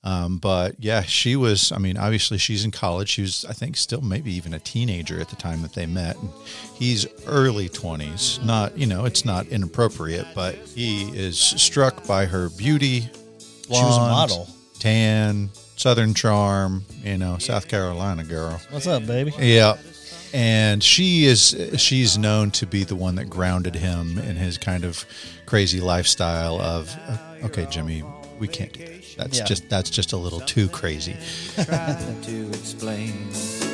F: But yeah, she was, I mean, obviously she's in college. She was, I think, still maybe even a teenager at the time that they met. And he's early 20s. Not, you know, it's not inappropriate, but he is struck by her beauty. Blonde,
G: she was a model.
F: Tan, Southern charm, you know, South Carolina girl.
G: What's up, baby?
F: Yeah. And she's known to be the one that grounded him in his kind of crazy lifestyle of, okay, Jimmy, we can't do that. That's just a little too crazy.
H: Try to explain.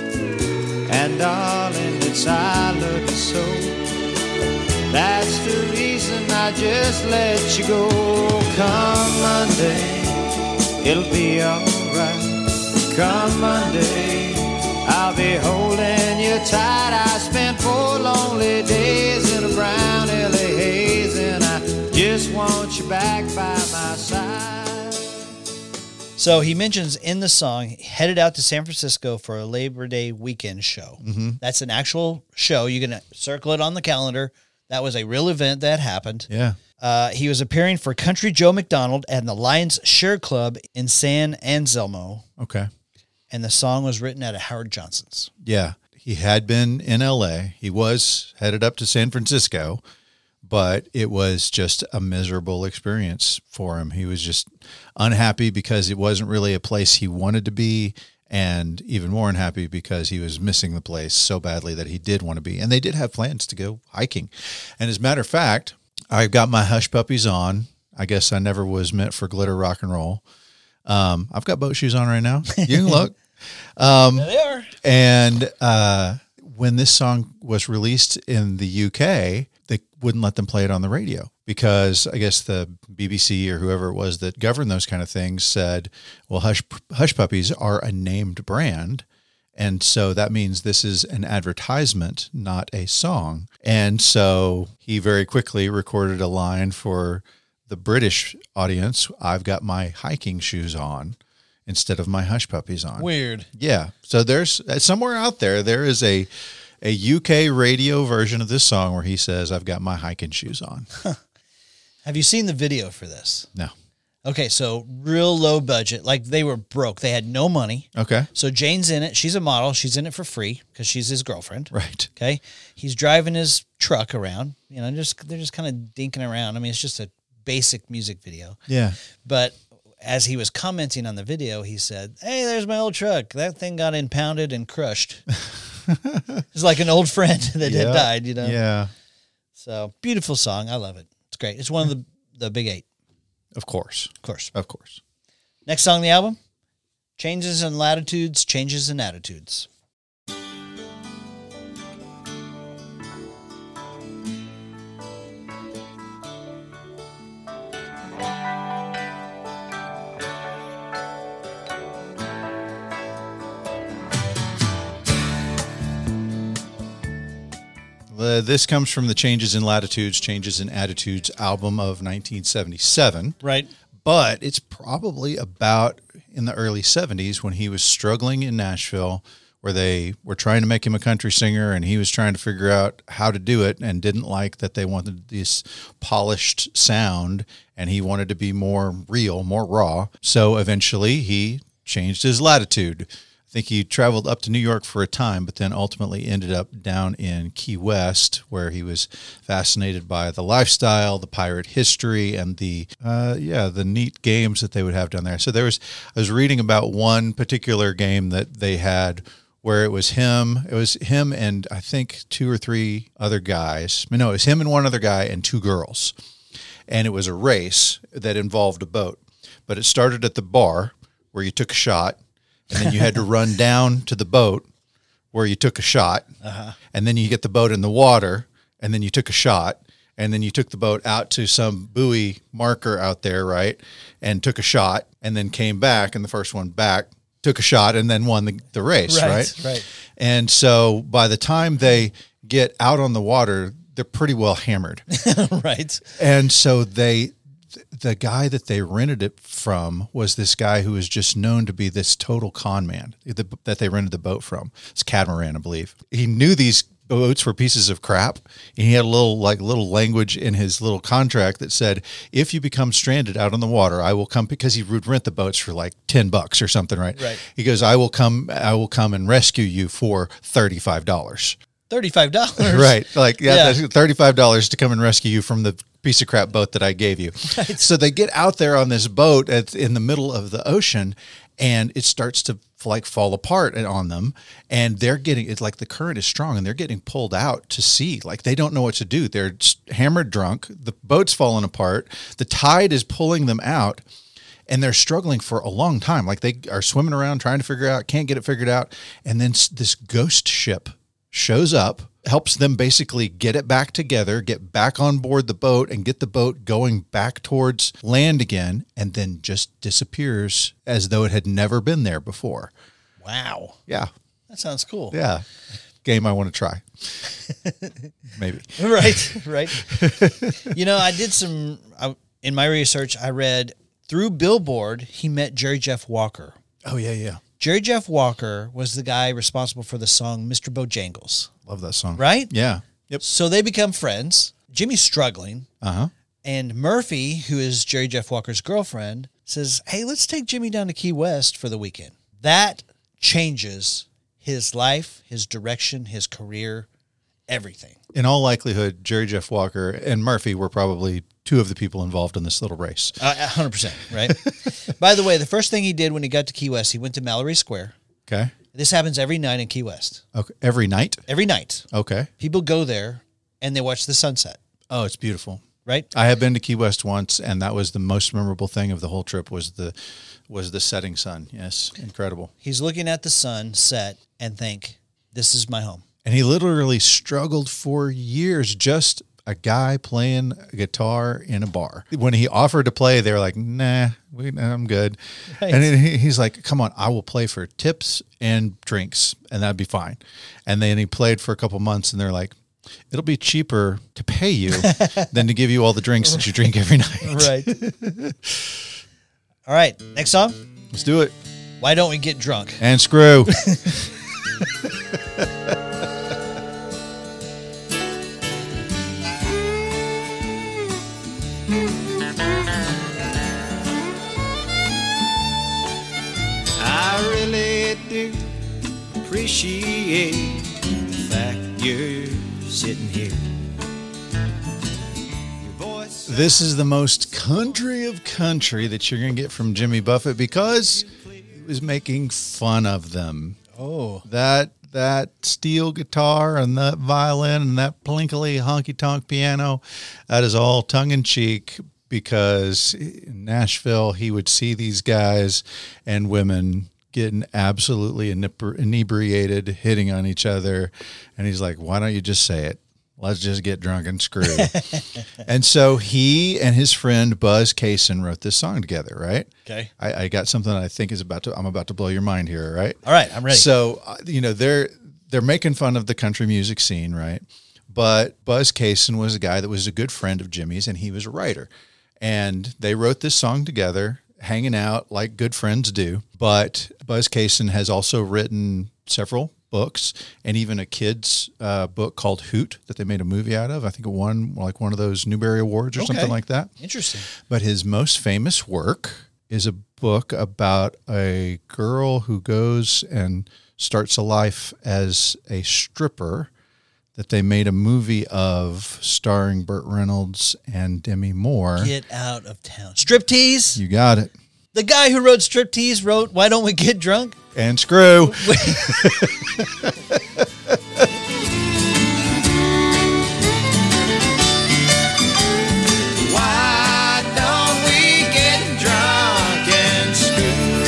H: And darling, it's I love you so. That's the reason I just let you go. Come Monday, it'll be alright. Come Monday, I'll be holding you tight. I spent 4 lonely days in a brown LA haze, and I just want you back by my side.
G: So he mentions in the song, headed out to San Francisco for a Labor Day weekend show.
F: Mm-hmm. That's
G: an actual show. You can circle it on the calendar. That was a real event that happened.
F: Yeah.
G: He was appearing for Country Joe McDonald and the Lions Share Club in San Anselmo.
F: Okay.
G: And the song was written at Howard Johnson's.
F: Yeah. He had been in LA. He was headed up to San Francisco, but it was just a miserable experience for him. He was just unhappy because it wasn't really a place he wanted to be, and even more unhappy because he was missing the place so badly that he did want to be. And they did have plans to go hiking. And as a matter of fact, I've got my Hush Puppies on. I guess I never was meant for glitter rock and roll. I've got boat shoes on right now. You can look.
G: There they are.
F: And when this song was released in the UK, they wouldn't let them play it on the radio because I guess the BBC or whoever it was that governed those kind of things said, well, Hush Puppies are a named brand. And so that means this is an advertisement, not a song. And so he very quickly recorded a line for the British audience. I've got my hiking shoes on instead of my Hush Puppies on.
G: Weird.
F: Yeah. So there's somewhere out there is a UK radio version of this song where he says, I've got my hiking shoes on.
G: Have you seen the video for this?
F: No.
G: Okay, so real low budget. Like they were broke. They had no money.
F: Okay.
G: So Jane's in it. She's a model. She's in it for free because she's his girlfriend.
F: Right.
G: Okay. He's driving his truck around. You know, they're just kind of dinking around. I mean, it's just a basic music video.
F: Yeah.
G: But as he was commenting on the video, he said, hey, there's my old truck. That thing got impounded and crushed. It's like an old friend that had died, you know?
F: Yeah.
G: So beautiful song. I love it. It's great. It's one of the big 8.
F: Of course.
G: Of course. Next song on the album, Changes in Latitudes, Changes in Attitudes.
F: This comes from the Changes in Latitudes, Changes in Attitudes album of 1977.
G: Right.
F: But it's probably about in the early 70s when he was struggling in Nashville, where they were trying to make him a country singer and he was trying to figure out how to do it and didn't like that they wanted this polished sound and he wanted to be more real, more raw. So eventually he changed his latitude. I think he traveled up to New York for a time, but then ultimately ended up down in Key West, where he was fascinated by the lifestyle, the pirate history, and the neat games that they would have down there. So I was reading about one particular game that they had where it was him and I think 2 or 3 other guys. No, it was him and one other guy and 2 girls. And it was a race that involved a boat. But it started at the bar where you took a shot. And then you had to run down to the boat where you took a shot. Uh-huh. And then you get the boat in the water, and then you took a shot. And then you took the boat out to some buoy marker out there, right? And took a shot, and then came back, and the first one back took a shot, and then won the race, right?
G: Right.
F: And so by the time they get out on the water, they're pretty well hammered.
G: Right.
F: And so the guy that they rented it from was this guy who was just known to be this total con man that they rented the boat from. It's Catamaran, I believe. He knew these boats were pieces of crap. And he had a little language in his little contract that said, if you become stranded out on the water, I will come, because he would rent the boats for like $10 or something, right?
G: Right.
F: He goes, I will come and rescue you for $35.
G: $35.
F: Right. Like,
G: Yeah.
F: that's $35 to come and rescue you from the piece of crap boat that I gave you. Right. So they get out there on this boat in the middle of the ocean, and it starts to like fall apart on them. And it's like the current is strong and they're getting pulled out to sea. Like they don't know what to do. They're hammered drunk. The boat's falling apart. The tide is pulling them out. And they're struggling for a long time. Like they are swimming around trying to figure out, can't get it figured out. And then this ghost ship shows up, helps them basically get it back together, get back on board the boat and get the boat going back towards land again, and then just disappears as though it had never been there before.
G: Wow.
F: Yeah.
G: That sounds cool.
F: Yeah. Game I want to try. Maybe.
G: Right. I did in my research, I read through Billboard, he met Jerry Jeff Walker.
F: Oh, yeah.
G: Jerry Jeff Walker was the guy responsible for the song Mr. Bojangles.
F: Love that song.
G: Right?
F: Yeah. Yep.
G: So they become friends. Jimmy's struggling.
F: Uh-huh.
G: And Murphy, who is Jerry Jeff Walker's girlfriend, says, hey, let's take Jimmy down to Key West for the weekend. That changes his life, his direction, his career, everything.
F: In all likelihood, Jerry Jeff Walker and Murphy were probably two of the people involved in this little race.
G: 100%, right? By the way, the first thing he did when he got to Key West, he went to Mallory Square.
F: Okay.
G: This happens every night in Key West.
F: Okay. Every night?
G: Every night.
F: Okay.
G: People go there and they watch the sunset.
F: Oh, it's beautiful.
G: Right?
F: I have been to Key West once, and that was the most memorable thing of the whole trip was the setting sun. Yes. Incredible.
G: He's looking at the sun set and think, this is my home.
F: And he literally struggled for years, just a guy playing a guitar in a bar. When he offered to play, they were like, nah, I'm good. Right. And then he's like, come on, I will play for tips and drinks, and that'd be fine. And then he played for a couple months, and they're like, it'll be cheaper to pay you than to give you all the drinks that you drink every night.
G: Right. All right, next song.
F: Let's do it.
G: Why Don't We Get Drunk?
F: And screw.
H: I really do appreciate the fact you're sitting here. Your voice.
F: This is the most country of country that you're going to get from Jimmy Buffett because he was making fun of them.
G: Oh.
F: That steel guitar and that violin and that plinkly honky-tonk piano, that is all tongue-in-cheek because in Nashville, he would see these guys and women getting absolutely inebriated, hitting on each other. And he's like, why don't you just say it? Let's just get drunk and screw. And so he and his friend Buzz Cason wrote this song together, right?
G: Okay.
F: I got something I think I'm about to blow your mind here, right?
G: All right, I'm ready.
F: So, they're making fun of the country music scene, right? But Buzz Cason was a guy that was a good friend of Jimmy's, and he was a writer. And they wrote this song together, hanging out like good friends do. But Buzz Cason has also written several books and even a kid's book called Hoot that they made a movie out of. I think it won like one of those Newbery Awards or something like that.
G: Interesting.
F: But his most famous work is a book about a girl who goes and starts a life as a stripper that they made a movie of starring Burt Reynolds and Demi Moore.
G: Get out of town. Striptease?
F: You got it.
G: The guy who wrote Striptease wrote Why Don't We Get Drunk?
F: And screw.
H: Why don't we get drunk and screw?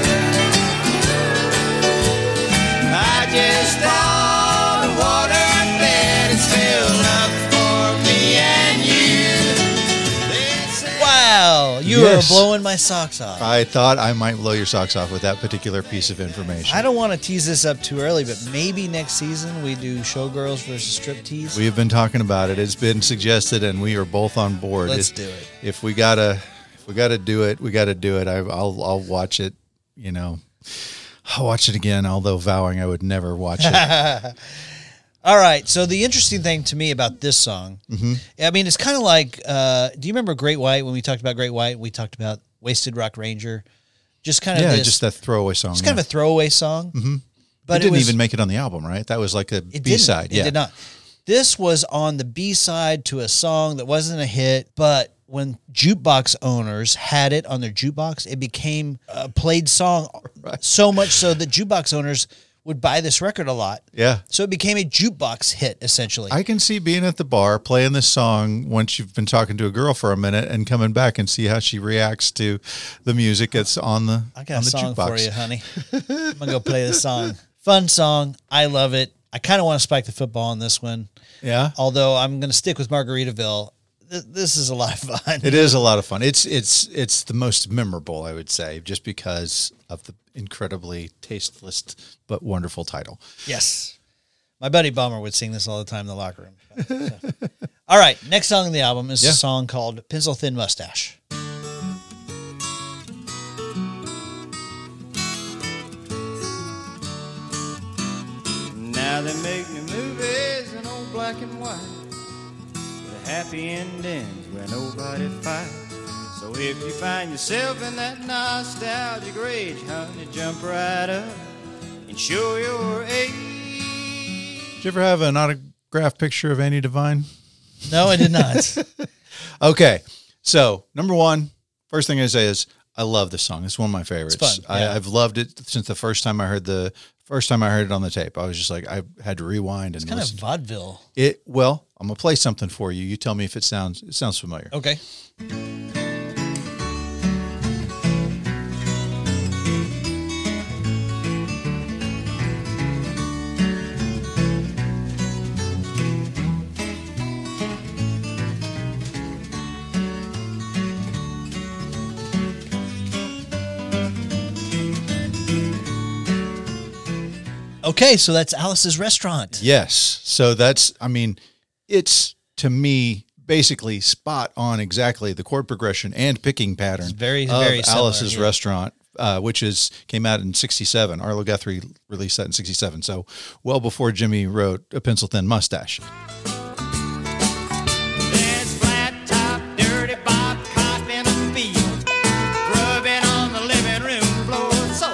H: I just thought the water bed is filled up for me and you. They say
G: Wow, you
F: Yes.
G: are blowing my socks off.
F: I thought I might blow your socks off with that particular piece of information.
G: I don't want to tease this up too early, but maybe next season we do Showgirls versus Striptease.
F: We have been talking about it. It's been suggested, and we are both on board.
G: Let's do it.
F: If we gotta do it, we gotta do it. I'll watch it. I'll watch it again. Although vowing I would never watch it.
G: All right. So the interesting thing to me about this song, I mean, it's kind of like, do you remember Great White? When we talked about Great White, we talked about Wasted Rock Ranger. Just kind of
F: just that throwaway song.
G: It's kind of a throwaway song.
F: Mm-hmm.
G: But
F: it didn't even make it on the album, right? That was like a B-side.
G: It did not. This was on the B-side to a song that wasn't a hit, but when jukebox owners had it on their jukebox, it became a played song so much so that jukebox owners would buy this record a lot.
F: Yeah.
G: So it became a jukebox hit, essentially.
F: I can see being at the bar, playing this song once you've been talking to a girl for a minute and coming back and see how she reacts to the music that's on the
G: I got a song
F: jukebox.
G: for you, honey. I'm going to go play this song. Fun song. I love it. I kind of want to spike the football on this one.
F: Yeah.
G: Although I'm going to stick with Margaritaville. This is a lot of fun.
F: It is a lot of fun. It's the most memorable, I would say, just because of the incredibly tasteless but wonderful title.
G: Yes. My buddy Bummer would sing this all the time in the locker room. So. All right. Next song on the album is a song called Pencil Thin Mustache.
H: Now they make new movies in old black and white. The happy endings where nobody fights. So if you find yourself in that nostalgic rage, honey, jump right up and show your age.
F: Did you ever have an autographed picture of Andy Devine?
G: No, I did not.
F: Okay. So, number one, first thing I say is I love this song. It's one of my favorites.
G: It's fun. Yeah.
F: I've loved it since the first time I heard it on the tape. I was just like, I had to rewind and
G: kind
F: listen.
G: of vaudeville.
F: Well, I'm gonna play something for you. You tell me if it sounds familiar.
G: Okay. Okay, so that's Alice's Restaurant.
F: Yes. So it's to me basically spot on exactly the chord progression and picking pattern
G: It's very
F: of
G: similar,
F: Alice's
G: yeah.
F: Restaurant, which came out in '67. Arlo Guthrie released that in '67, so well before Jimmy wrote A Pencil Thin Mustache.
H: There's flat top, dirty Bob cop in a field, grubbing on the living room floor. So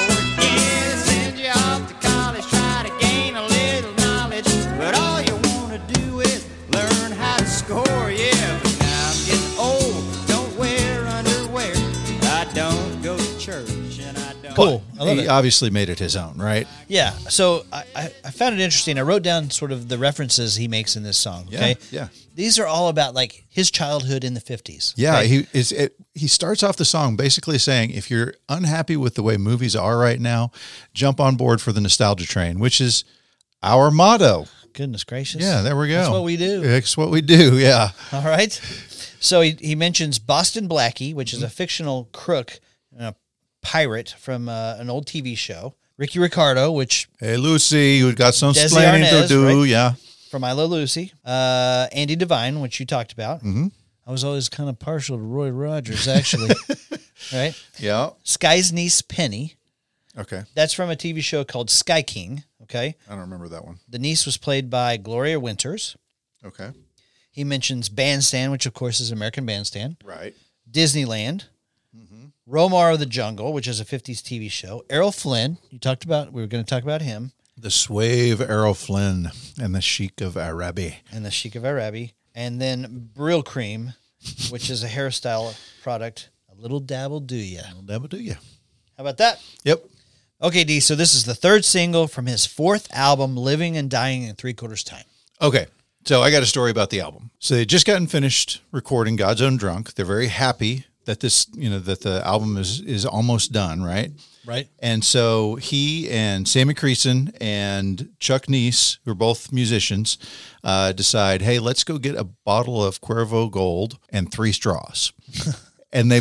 H: yeah, send you off to college, try to gain a little knowledge, but all you want to do is learn how to score. Yeah, but now I'm getting old, don't wear underwear, I don't go to church, and I don't.
G: Cool. I love
F: He
G: it.
F: obviously made it his own, right?
G: Yeah. So I found it interesting. I wrote down sort of the references he makes in this song. Okay.
F: Yeah.
G: These are all about like his childhood in the 50s.
F: Yeah,
G: okay?
F: he starts off the song basically saying, if you're unhappy with the way movies are right now, jump on board for the nostalgia train, which is our motto.
G: Goodness gracious.
F: Yeah, there we go.
G: That's what we do.
F: That's what we do, yeah.
G: All right. So he mentions Boston Blackie, which is a fictional crook and a pirate from an old TV show. Ricky Ricardo, which
F: Hey, Lucy, you got some
G: Desi
F: explaining to
G: Arnaz,
F: do,
G: right?
F: yeah.
G: from I Love Lucy. Andy Devine, which you talked about. Mm-hmm. I was always kind of partial to Roy Rogers, actually. Right?
F: Yeah.
G: Sky's niece, Penny.
F: Okay.
G: That's from a TV show called Sky King. Okay.
F: I don't remember that one.
G: The niece was played by Gloria Winters.
F: Okay.
G: He mentions Bandstand, which of course is American Bandstand.
F: Right.
G: Disneyland. Romar of the Jungle, which is a 50s TV show. Errol Flynn, we were going to talk about him.
F: The Suave Errol Flynn and the Sheik of Arabi.
G: And the Sheik of Arabi. And then Brill Cream, which is a hairstyle product. A little dabble do ya.
F: Dabble do ya.
G: How about that?
F: Yep.
G: Okay, D, so this is the third single from his fourth album, Living and Dying in 3/4 Time.
F: Okay. So I got a story about the album. So they just gotten finished recording God's Own Drunk. They're very happy that that the album is almost done, right?
G: Right.
F: And so he and Sammy Creason and Chuck Neese, who are both musicians, decide, hey, let's go get a bottle of Cuervo Gold and 3 straws. And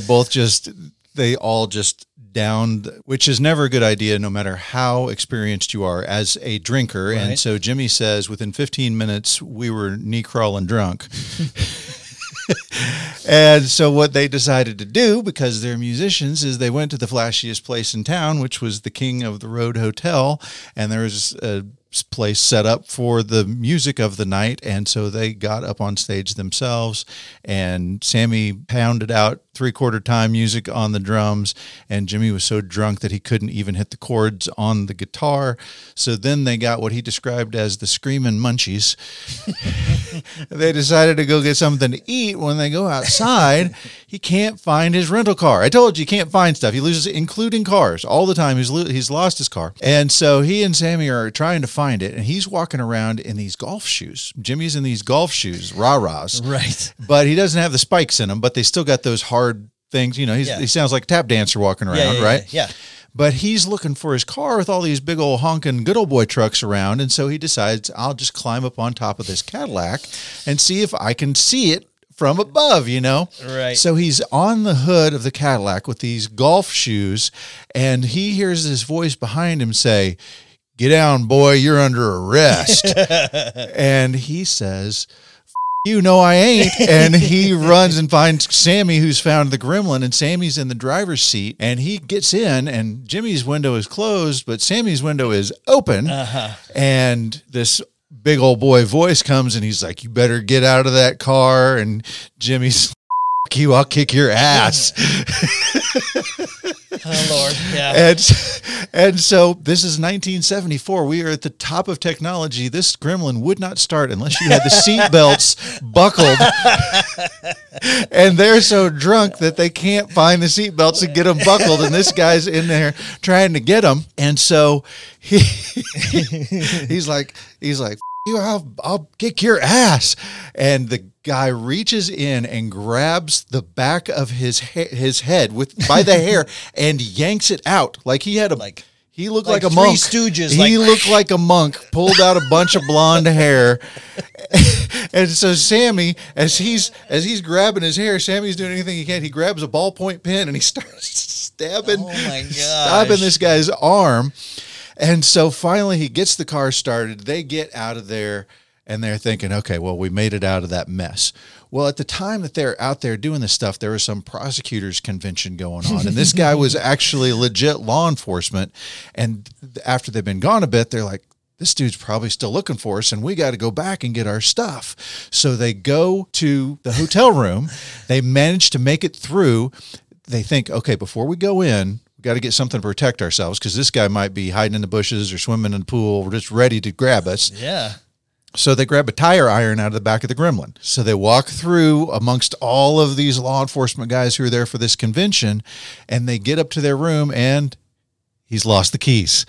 F: they all just downed, which is never a good idea, no matter how experienced you are as a drinker.
G: Right.
F: And so Jimmy says within 15 minutes, we were knee crawling drunk. And so what they decided to do, because they're musicians, is they went to the flashiest place in town, which was the King of the Road Hotel. And there was a place set up for the music of the night. And so they got up on stage themselves, and Sammy pounded out 3/4 time music on the drums, and Jimmy was so drunk that he couldn't even hit the chords on the guitar. So then they got what he described as the screaming munchies. They decided to go get something to eat. When they go outside, he can't find his rental car. I told you, can't find stuff. He loses, including cars, all the time. He's lost his car. And so he and Sammy are trying to find it, and he's walking around in these golf shoes. Jimmy's in these golf shoes, rah-rahs.
G: Right.
F: But he doesn't have the spikes in them, but they still got those hard things. You know, he sounds like a tap dancer walking around, right?
G: Yeah.
F: But he's looking for his car with all these big old honking good old boy trucks around. And so he decides, I'll just climb up on top of this Cadillac and see if I can see it from above, you know?
G: Right.
F: So he's on the hood of the Cadillac with these golf shoes, and he hears this voice behind him say, "Get down, boy, you're under arrest." And he says, "You know I ain't." And he runs and finds Sammy, who's found the gremlin, and Sammy's in the driver's seat, and he gets in, and Jimmy's window is closed, but Sammy's window is open. And this big old boy voice comes, and he's like, "You better get out of that car." And Jimmy's, "F you, I'll kick your ass."
G: Oh, Lord. Yeah.
F: And so this is 1974. We are at the top of technology. This gremlin would not start unless you had the seat belts buckled. And they're so drunk that they can't find the seat belts and get them buckled. And this guy's in there trying to get them. And so he's like, "F you, I'll kick your ass." And the guy reaches in and grabs the back of his head by the hair and yanks it out. Like he had he looked like a monk.
G: Three Stooges.
F: He looked like a monk, pulled out a bunch of blonde hair. And so Sammy, as he's grabbing his hair, Sammy's doing anything he can. He grabs a ballpoint pen and he starts stabbing this guy's arm. And so finally he gets the car started. They get out of there, and they're thinking, okay, well, we made it out of that mess. Well, at the time that they're out there doing this stuff, there was some prosecutors convention going on. And this guy was actually legit law enforcement. And after they've been gone a bit, they're like, this dude's probably still looking for us, and we got to go back and get our stuff. So they go to the hotel room. They manage to make it through. They think, okay, before we go in, we got to get something to protect ourselves, because this guy might be hiding in the bushes or swimming in the pool. We're just ready to grab us.
G: Yeah.
F: So they grab a tire iron out of the back of the gremlin. So they walk through amongst all of these law enforcement guys who are there for this convention, and they get up to their room, and he's lost the keys.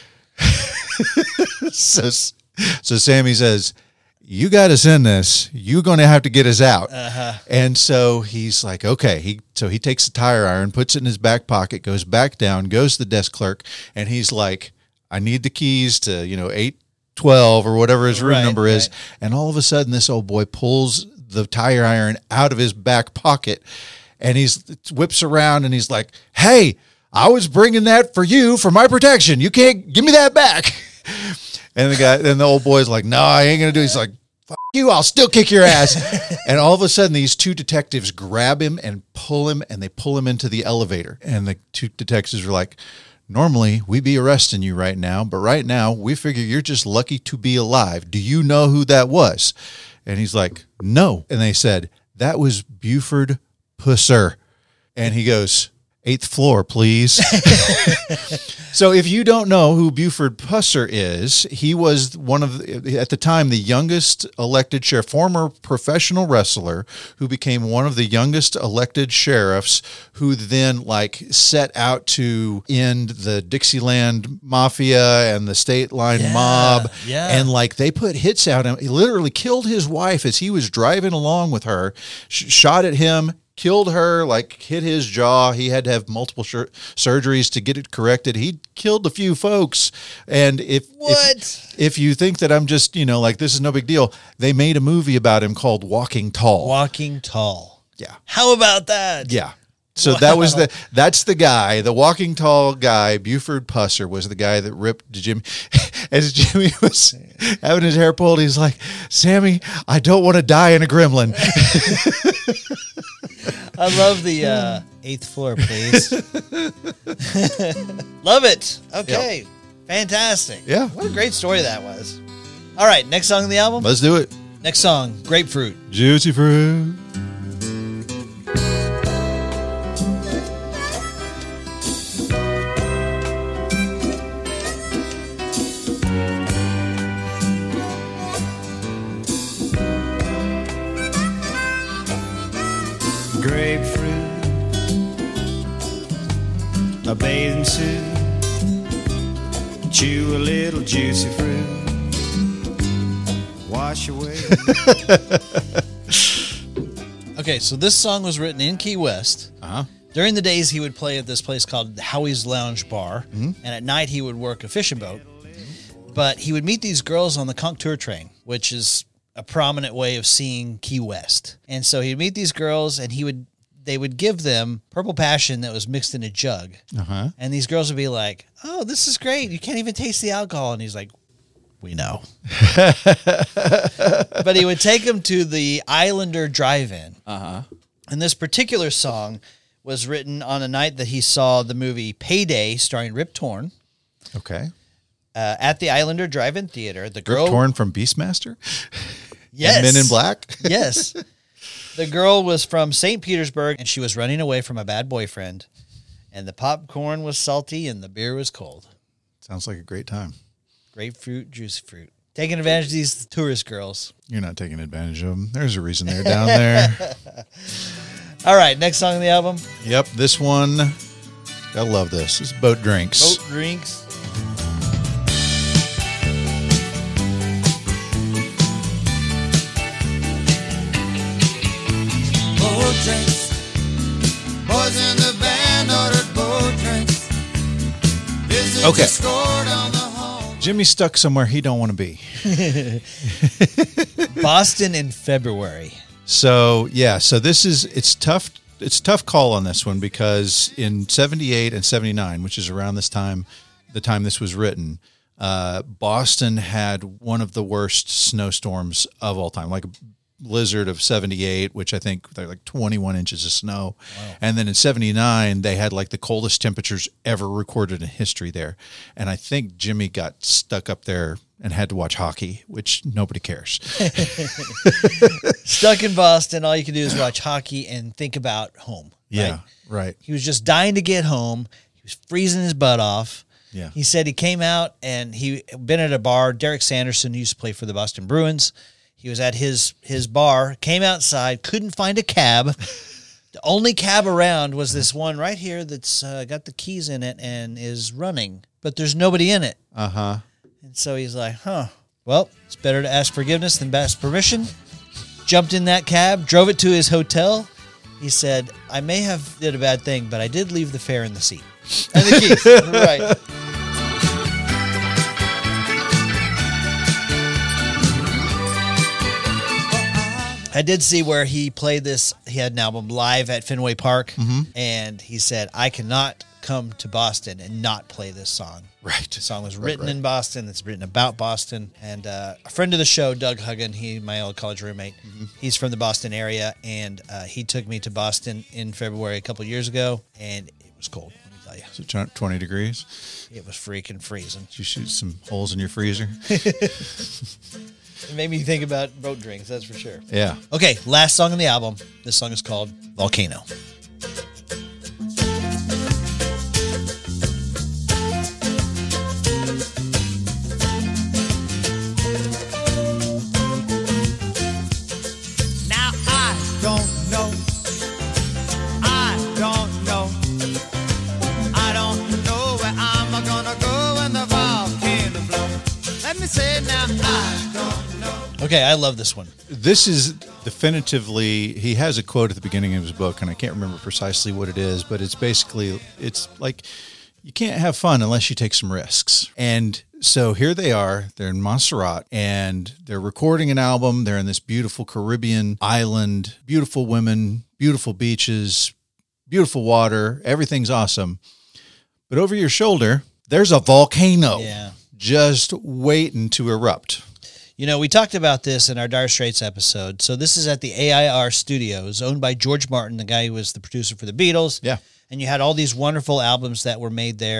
F: So Sammy says, "You got us in this. You're going to have to get us out." And so he's like, okay. So he takes the tire iron, puts it in his back pocket, goes back down, goes to the desk clerk, and he's like, "I need the keys to, 812 or whatever his room number is." And all of a sudden, this old boy pulls the tire iron out of his back pocket, and he whips around, and he's like, "Hey, I was bringing that for you for my protection. You can't give me that back." And the old boy's like, "No, I ain't going to do it." He's like, "Fuck you, I'll still kick your ass." And all of a sudden, these two detectives grab him and pull him, and they pull him into the elevator. And the two detectives are like, "Normally, we'd be arresting you right now, but right now, we figure you're just lucky to be alive. Do you know who that was?" And he's like, "No." And they said, "That was Buford Pusser." And he goes, "8th floor, please." So if you don't know who Buford Pusser is, he was at the time, the youngest elected sheriff, former professional wrestler who became one of the youngest elected sheriffs, who then set out to end the Dixieland Mafia and the State Line Mob.
G: Yeah.
F: And they put hits out. He literally killed his wife as he was driving along with her, shot at him, killed her, hit his jaw. He had to have multiple surgeries to get it corrected. He killed a few folks. And if you think that I'm just, this is no big deal, they made a movie about him called Walking Tall.
G: Walking Tall.
F: Yeah.
G: How about that?
F: Yeah. So that's the guy, the Walking Tall guy. Buford Pusser was the guy that ripped Jimmy. As Jimmy was having his hair pulled, he's like, "Sammy, I don't want to die in a gremlin."
G: I love the 8th floor, please. Love it. Okay. Fantastic.
F: Yeah.
G: What a great story that was. All right, next song on the album?
F: Let's do it.
G: Next song, Grapefruit.
F: Juicy fruit.
H: Grapefruit, a bathing suit, chew a little juicy fruit, wash away.
G: Okay, so this song was written in Key West.
F: Uh-huh.
G: During the days, he would play at this place called Howie's Lounge Bar, and at night he would work a fishing boat. But he would meet these girls on the Conch Tour train, which is a prominent way of seeing Key West. And so he'd meet these girls, and they would give them Purple Passion that was mixed in a jug.
F: Uh-huh.
G: And these girls would be like, "Oh, this is great. You can't even taste the alcohol." And he's like, "We know." But he would take them to the Islander Drive-In.
F: Uh-huh.
G: And this particular song was written on a night that he saw the movie Payday starring Rip Torn.
F: Okay.
G: At the Islander Drive-In Theater. The
F: Rip
G: girl
F: Torn from Beastmaster?
G: Yes.
F: And Men in Black?
G: Yes. The girl was from St. Petersburg, and she was running away from a bad boyfriend. And the popcorn was salty, and the beer was cold.
F: Sounds like a great time.
G: Grapefruit, juicy fruit. Taking advantage of these tourist girls.
F: You're not taking advantage of them. There's a reason they're down there.
G: All right, next song on the album.
F: Yep, this one, I love this. It's Boat Drinks.
G: Boat Drinks.
H: Boat drinks. Boys in the band ordered boat drinks.
F: Okay.
H: Scored on the home.
F: Jimmy's stuck somewhere he don't want to be.
G: Boston in February.
F: So it's tough call on this one because in 78 and 79, which is around this time, the time this was written, Boston had one of the worst snowstorms of all time, like a blizzard of 78, which I think they're like 21 inches of snow. Wow. And then in 79, they had like the coldest temperatures ever recorded in history there. And I think Jimmy got stuck up there and had to watch hockey, which nobody cares.
G: Stuck in Boston, all you can do is watch hockey and think about home.
F: Yeah, right.
G: He was just dying to get home. He was freezing his butt off.
F: Yeah.
G: He said he came out and he been at a bar. Derek Sanderson used to play for the Boston Bruins. He was at his bar, came outside, couldn't find a cab. The only cab around was this one right here that's got the keys in it and is running, but there's nobody in it.
F: Uh-huh.
G: And so he's like, well, it's better to ask forgiveness than ask permission. Jumped in that cab, drove it to his hotel. He said, I may have did a bad thing, but I did leave the fare in the seat. And the keys. Right. I did see where he played this. He had an album live at Fenway Park, and he said, I cannot come to Boston and not play this song.
F: Right.
G: The song was written in Boston. It's written about Boston. And a friend of the show, Doug Huggan, my old college roommate, he's from the Boston area, and he took me to Boston in February a couple of years ago, and it was cold, let me tell you.
F: So 20 degrees?
G: It was freaking freezing.
F: Did you shoot some holes in your freezer?
G: It made me think about boat drinks, that's for sure.
F: Yeah.
G: Okay, last song on the album. This song is called Volcano.
H: Now I don't know. I don't know. I don't know where I'm gonna go when the volcano blows. Let me say now, I don't know.
G: Okay, I love this one.
F: This is definitively, he has a quote at the beginning of his book, and I can't remember precisely what it is, but it's basically, it's like, you can't have fun unless you take some risks. And so here they are, they're in Montserrat, and they're recording an album. They're in this beautiful Caribbean island, beautiful women, beautiful beaches, beautiful water. Everything's awesome. But over your shoulder, there's a volcano just waiting to erupt.
G: You know, we talked about this in our Dire Straits episode. So this is at the AIR Studios, owned by George Martin, the guy who was the producer for the Beatles.
F: Yeah.
G: And you had all these wonderful albums that were made there.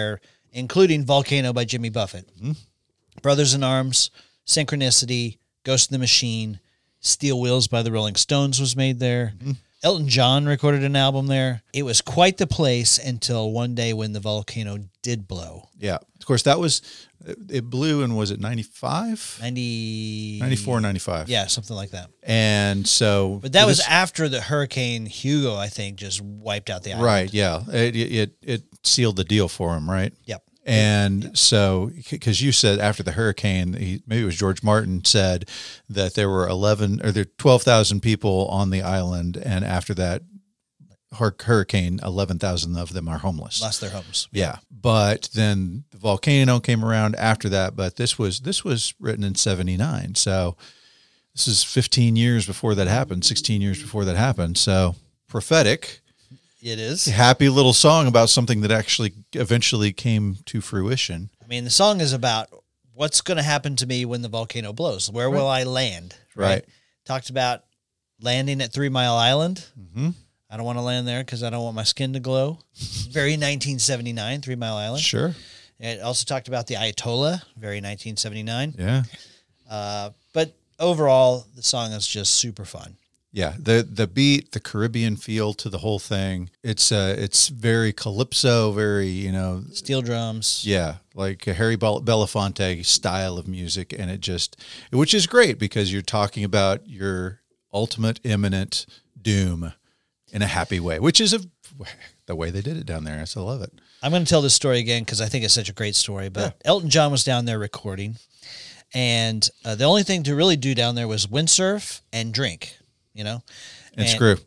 G: including Volcano by Jimmy Buffett. Brothers in Arms, Synchronicity, Ghost in the Machine, Steel Wheels by the Rolling Stones was made there. Elton John recorded an album there. It was quite the place until one day when the volcano did blow.
F: Yeah. Of course, it blew in, was it 95? 94, 95.
G: Yeah, something like that.
F: And so...
G: But that was after the Hurricane Hugo, I think, just wiped out the island.
F: Right, yeah. It sealed the deal for him, right?
G: Yep.
F: And so, because you said after the hurricane, maybe it was George Martin said that there were 12,000 people on the island, and after that hurricane, 11,000 of them are homeless.
G: Lost their homes.
F: Yeah, but then the volcano came around after that. But this was written in '79, so this is 15 years before that happened, 16 years before that happened. So prophetic.
G: It is.
F: Happy little song about something that actually eventually came to fruition.
G: I mean, the song is about what's going to happen to me when the volcano blows. Where will I land?
F: Right.
G: Talked about landing at 3 Mile Island.
F: Mm-hmm.
G: I don't want to land there because I don't want my skin to glow. Very 1979, 3 Mile Island.
F: Sure.
G: It also talked about the Ayatollah, very 1979.
F: Yeah.
G: But overall, the song is just super fun.
F: Yeah, the beat, the Caribbean feel to the whole thing. It's very calypso, very,
G: steel drums.
F: Yeah, like a Harry Belafonte style of music, and which is great because you're talking about your ultimate imminent doom in a happy way, which is the way they did it down there. I love it.
G: I'm going to tell this story again because I think it's such a great story. But Elton John was down there recording, and the only thing to really do down there was windsurf and drink. And
F: screw.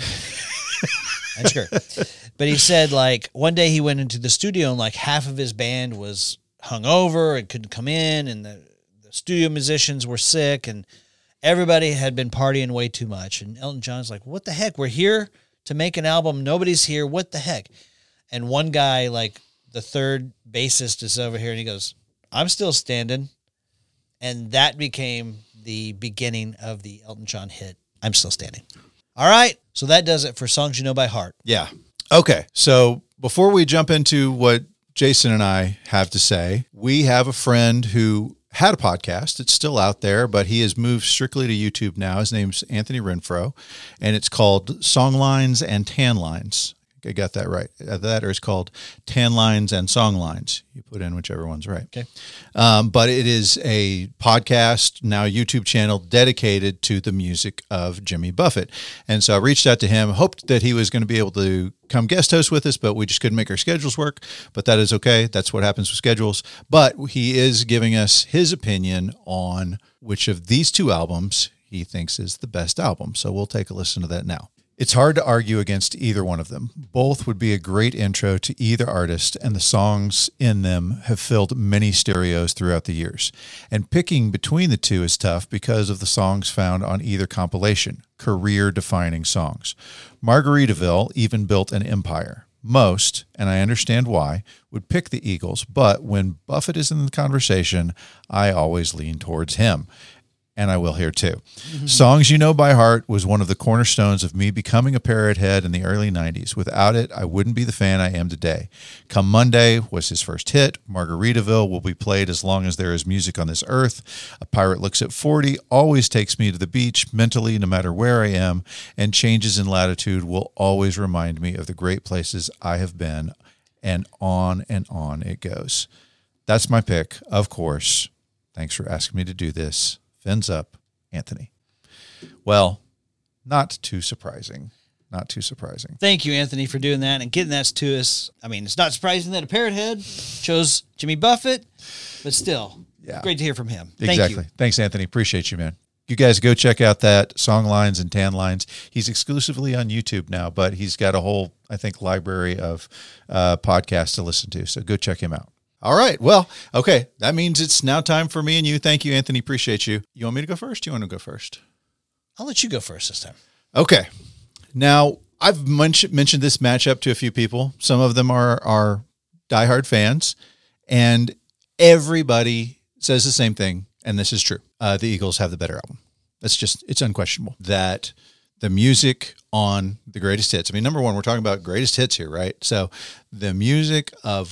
G: And screw. But he said, one day he went into the studio and half of his band was hungover and couldn't come in, and the studio musicians were sick, and everybody had been partying way too much. And Elton John's like, what the heck? We're here to make an album. Nobody's here. What the heck? And one guy, the third bassist, is over here, and he goes, I'm still standing. And that became the beginning of the Elton John hit, I'm Still Standing. All right. So that does it for Songs You Know by Heart.
F: Yeah. Okay. So before we jump into what Jason and I have to say, we have a friend who had a podcast. It's still out there, but he has moved strictly to YouTube now. His name's Anthony Renfro, and it's called Songlines and Tan Lines. I got that right. That, or it's called Tan Lines and Song Lines. You put in whichever one's right.
G: Okay.
F: But it is a podcast, now YouTube channel dedicated to the music of Jimmy Buffett. And so I reached out to him, hoped that he was going to be able to come guest host with us, but we just couldn't make our schedules work. But that is okay. That's what happens with schedules. But he is giving us his opinion on which of these two albums he thinks is the best album. So we'll take a listen to that now. It's hard to argue against either one of them. Both would be a great intro to either artist, and the songs in them have filled many stereos throughout the years. And picking between the two is tough because of the songs found on either compilation, career-defining songs. Margaritaville even built an empire. Most, and I understand why, would pick the Eagles, but when Buffett is in the conversation, I always lean towards him. And I will here too. Mm-hmm. Songs You Know by Heart was one of the cornerstones of me becoming a Parrot Head in the early 90s. Without it, I wouldn't be the fan I am today. Come Monday was his first hit. Margaritaville will be played as long as there is music on this earth. A Pirate Looks at 40 always takes me to the beach mentally, no matter where I am. And Changes in Latitude will always remind me of the great places I have been. And on it goes. That's my pick, of course. Thanks for asking me to do this. Fins up, Anthony. Well, not too surprising. Not too surprising.
G: Thank you, Anthony, for doing that and getting that to us. I mean, it's not surprising that a Parrot Head chose Jimmy Buffett, but still, great to hear from him.
F: Exactly.
G: Thank you.
F: Thanks, Anthony. Appreciate you, man. You guys go check out that Song Lines and Tan Lines. He's exclusively on YouTube now, but he's got a whole, I think, library of podcasts to listen to. So go check him out. All right. Well, okay. That means it's now time for me and you. Thank you, Anthony. Appreciate you. You want me to go first? You want to go first?
G: I'll let you go first this time.
F: Okay. Now, I've mentioned this matchup to a few people. Some of them are diehard fans, and everybody says the same thing, and this is true. The Eagles have the better album. It's unquestionable that the music on the greatest hits. I mean, number one, we're talking about greatest hits here, right? So the music of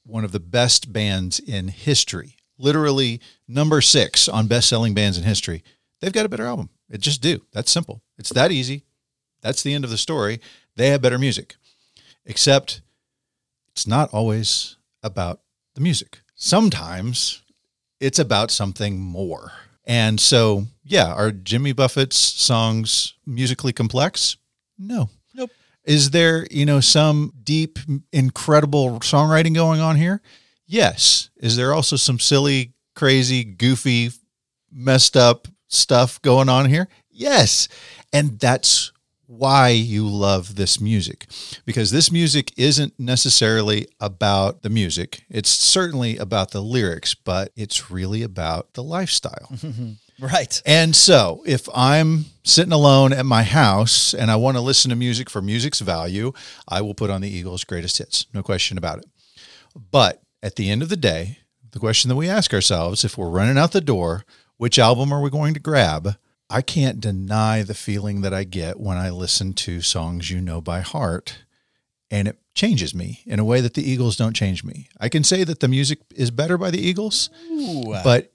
F: one of the best bands in history, literally number 6 on best-selling bands in history, they've got a better album. It just do. That's simple. It's that easy. That's the end of the story. They have better music. Except it's not always about the music. Sometimes it's about something more. And so, yeah, are Jimmy Buffett's songs musically complex? No.
G: Nope.
F: Is there, some deep, incredible songwriting going on here? Yes. Is there also some silly, crazy, goofy, messed up stuff going on here? Yes. And that's why you love this music, because this music isn't necessarily about the music. It's certainly about the lyrics, but it's really about the lifestyle.
G: Right.
F: And so if I'm sitting alone at my house and I want to listen to music for music's value, I will put on the Eagles' greatest hits. No question about it. But at the end of the day, the question that we ask ourselves, if we're running out the door, which album are we going to grab? I can't deny the feeling that I get when I listen to songs you know by heart, and it changes me in a way that the Eagles don't change me. I can say that the music is better by the Eagles, but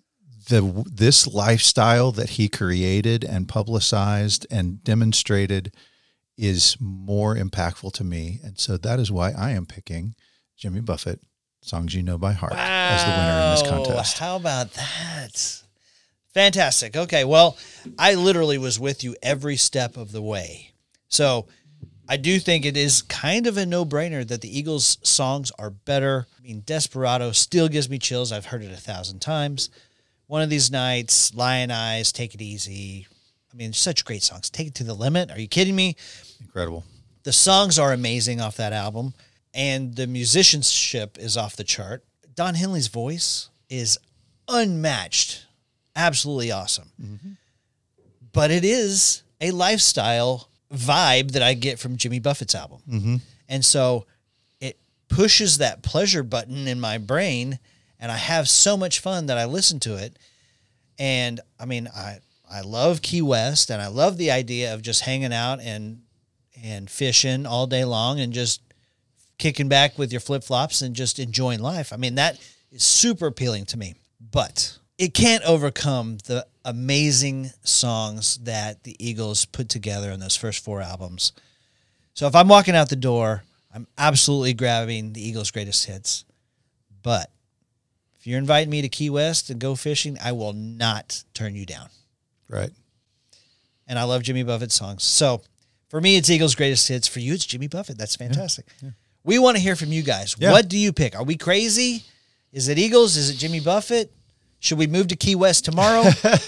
F: this lifestyle that he created and publicized and demonstrated is more impactful to me. And so that is why I am picking Jimmy Buffett, Songs You Know by Heart, as the winner in this contest.
G: How about that? Fantastic. Okay, well, I literally was with you every step of the way. So I do think it is kind of a no-brainer that the Eagles' songs are better. I mean, Desperado still gives me chills. I've heard it 1,000 times. One of These Nights, Lion Eyes, Take It Easy. I mean, such great songs. Take It to the Limit. Are you kidding me?
F: Incredible.
G: The songs are amazing off that album, and the musicianship is off the chart. Don Henley's voice is unmatched. Absolutely awesome. Mm-hmm. But it is a lifestyle vibe that I get from Jimmy Buffett's album. Mm-hmm. And so it pushes that pleasure button in my brain, and I have so much fun that I listen to it. And I mean, I love Key West, and I love the idea of just hanging out and fishing all day long and just kicking back with your flip-flops and just enjoying life. I mean, that is super appealing to me. But it can't overcome the amazing songs that the Eagles put together in those first 4 albums. So if I'm walking out the door, I'm absolutely grabbing the Eagles' greatest hits. But if you're inviting me to Key West to go fishing, I will not turn you down.
F: Right.
G: And I love Jimmy Buffett songs. So for me, it's Eagles' greatest hits. For you, it's Jimmy Buffett. That's fantastic. Yeah. Yeah. We want to hear from you guys. Yeah. What do you pick? Are we crazy? Is it Eagles? Is it Jimmy Buffett? Should we move to Key West tomorrow?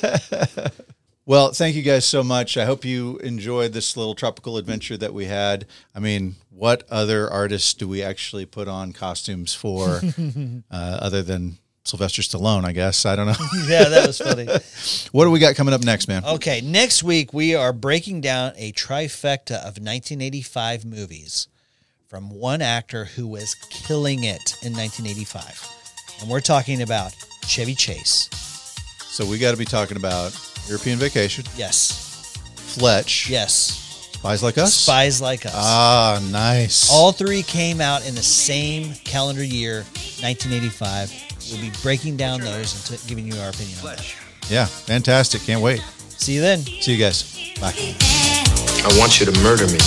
F: Well, thank you guys so much. I hope you enjoyed this little tropical adventure that we had. I mean, what other artists do we actually put on costumes for other than Sylvester Stallone, I guess? I don't know.
G: Yeah, that was funny.
F: What do we got coming up next, man?
G: Okay, next week we are breaking down a trifecta of 1985 movies from one actor who was killing it in 1985. And we're talking about Chevy Chase.
F: So we got to be talking about European Vacation.
G: Yes.
F: Fletch.
G: Yes.
F: Spies Like Us.
G: Spies Like Us.
F: Ah, nice.
G: All 3 came out in the same calendar year, 1985. We'll be breaking down those and giving you our opinion on that.
F: Yeah, fantastic. Can't wait.
G: See you then.
F: See you guys. Bye.
I: I want you to murder me.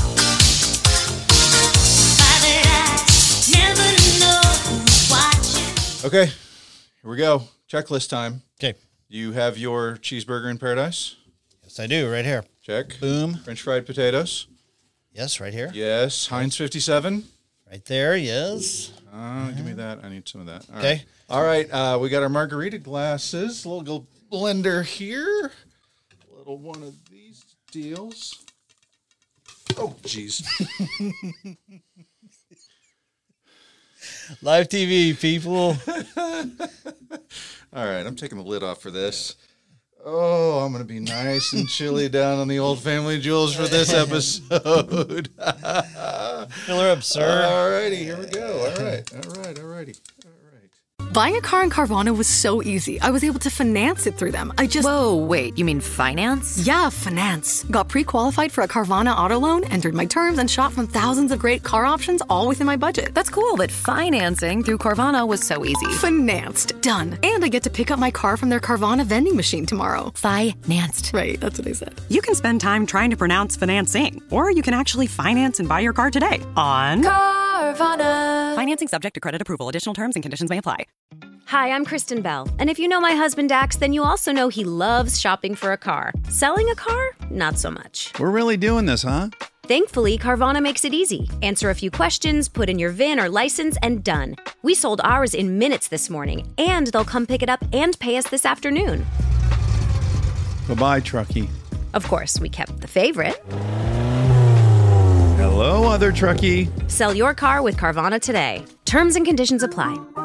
F: Okay, here we go. Checklist time.
G: Okay.
F: You have your cheeseburger in paradise?
G: Yes, I do. Right here.
F: Check.
G: Boom.
F: French fried potatoes?
G: Yes, right here.
F: Yes. Heinz 57?
G: Right there, yes.
F: Give me that. I need some of that.
G: Okay.
F: All right. We got our margarita glasses. A little blender here. A little one of these deals. Oh, jeez.
G: Live TV, people.
F: All right, I'm taking the lid off for this. Oh, I'm going to be nice and chilly down on the Old Family Jewels for this episode.
G: Fill her up, sir.
F: All righty, here we go. All right.
A: Buying a car on Carvana was so easy. I was able to finance it through them.
B: Whoa, wait, you mean finance?
A: Yeah, finance. Got pre-qualified for a Carvana auto loan, entered my terms, and shot from thousands of great car options, all within my budget.
B: That's cool, but financing through Carvana was so easy.
A: Financed. Done. And I get to pick up my car from their Carvana vending machine tomorrow.
B: Financed.
A: Right, that's what I said.
C: You can spend time trying to pronounce financing, or you can actually finance and buy your car today on
D: Carvana.
C: Financing subject to credit approval. Additional terms and conditions may apply.
J: Hi, I'm Kristen Bell, and if you know my husband Dax, then you also know he loves shopping for a car. Selling a car? Not so much.
K: We're really doing this, huh?
J: Thankfully, Carvana makes it easy. Answer a few questions, put in your VIN or license, and done. We sold ours in minutes this morning, and they'll come pick it up and pay us this afternoon.
K: Bye-bye, truckie.
J: Of course, we kept the favorite.
K: Hello, other truckie.
J: Sell your car with Carvana today. Terms and conditions apply.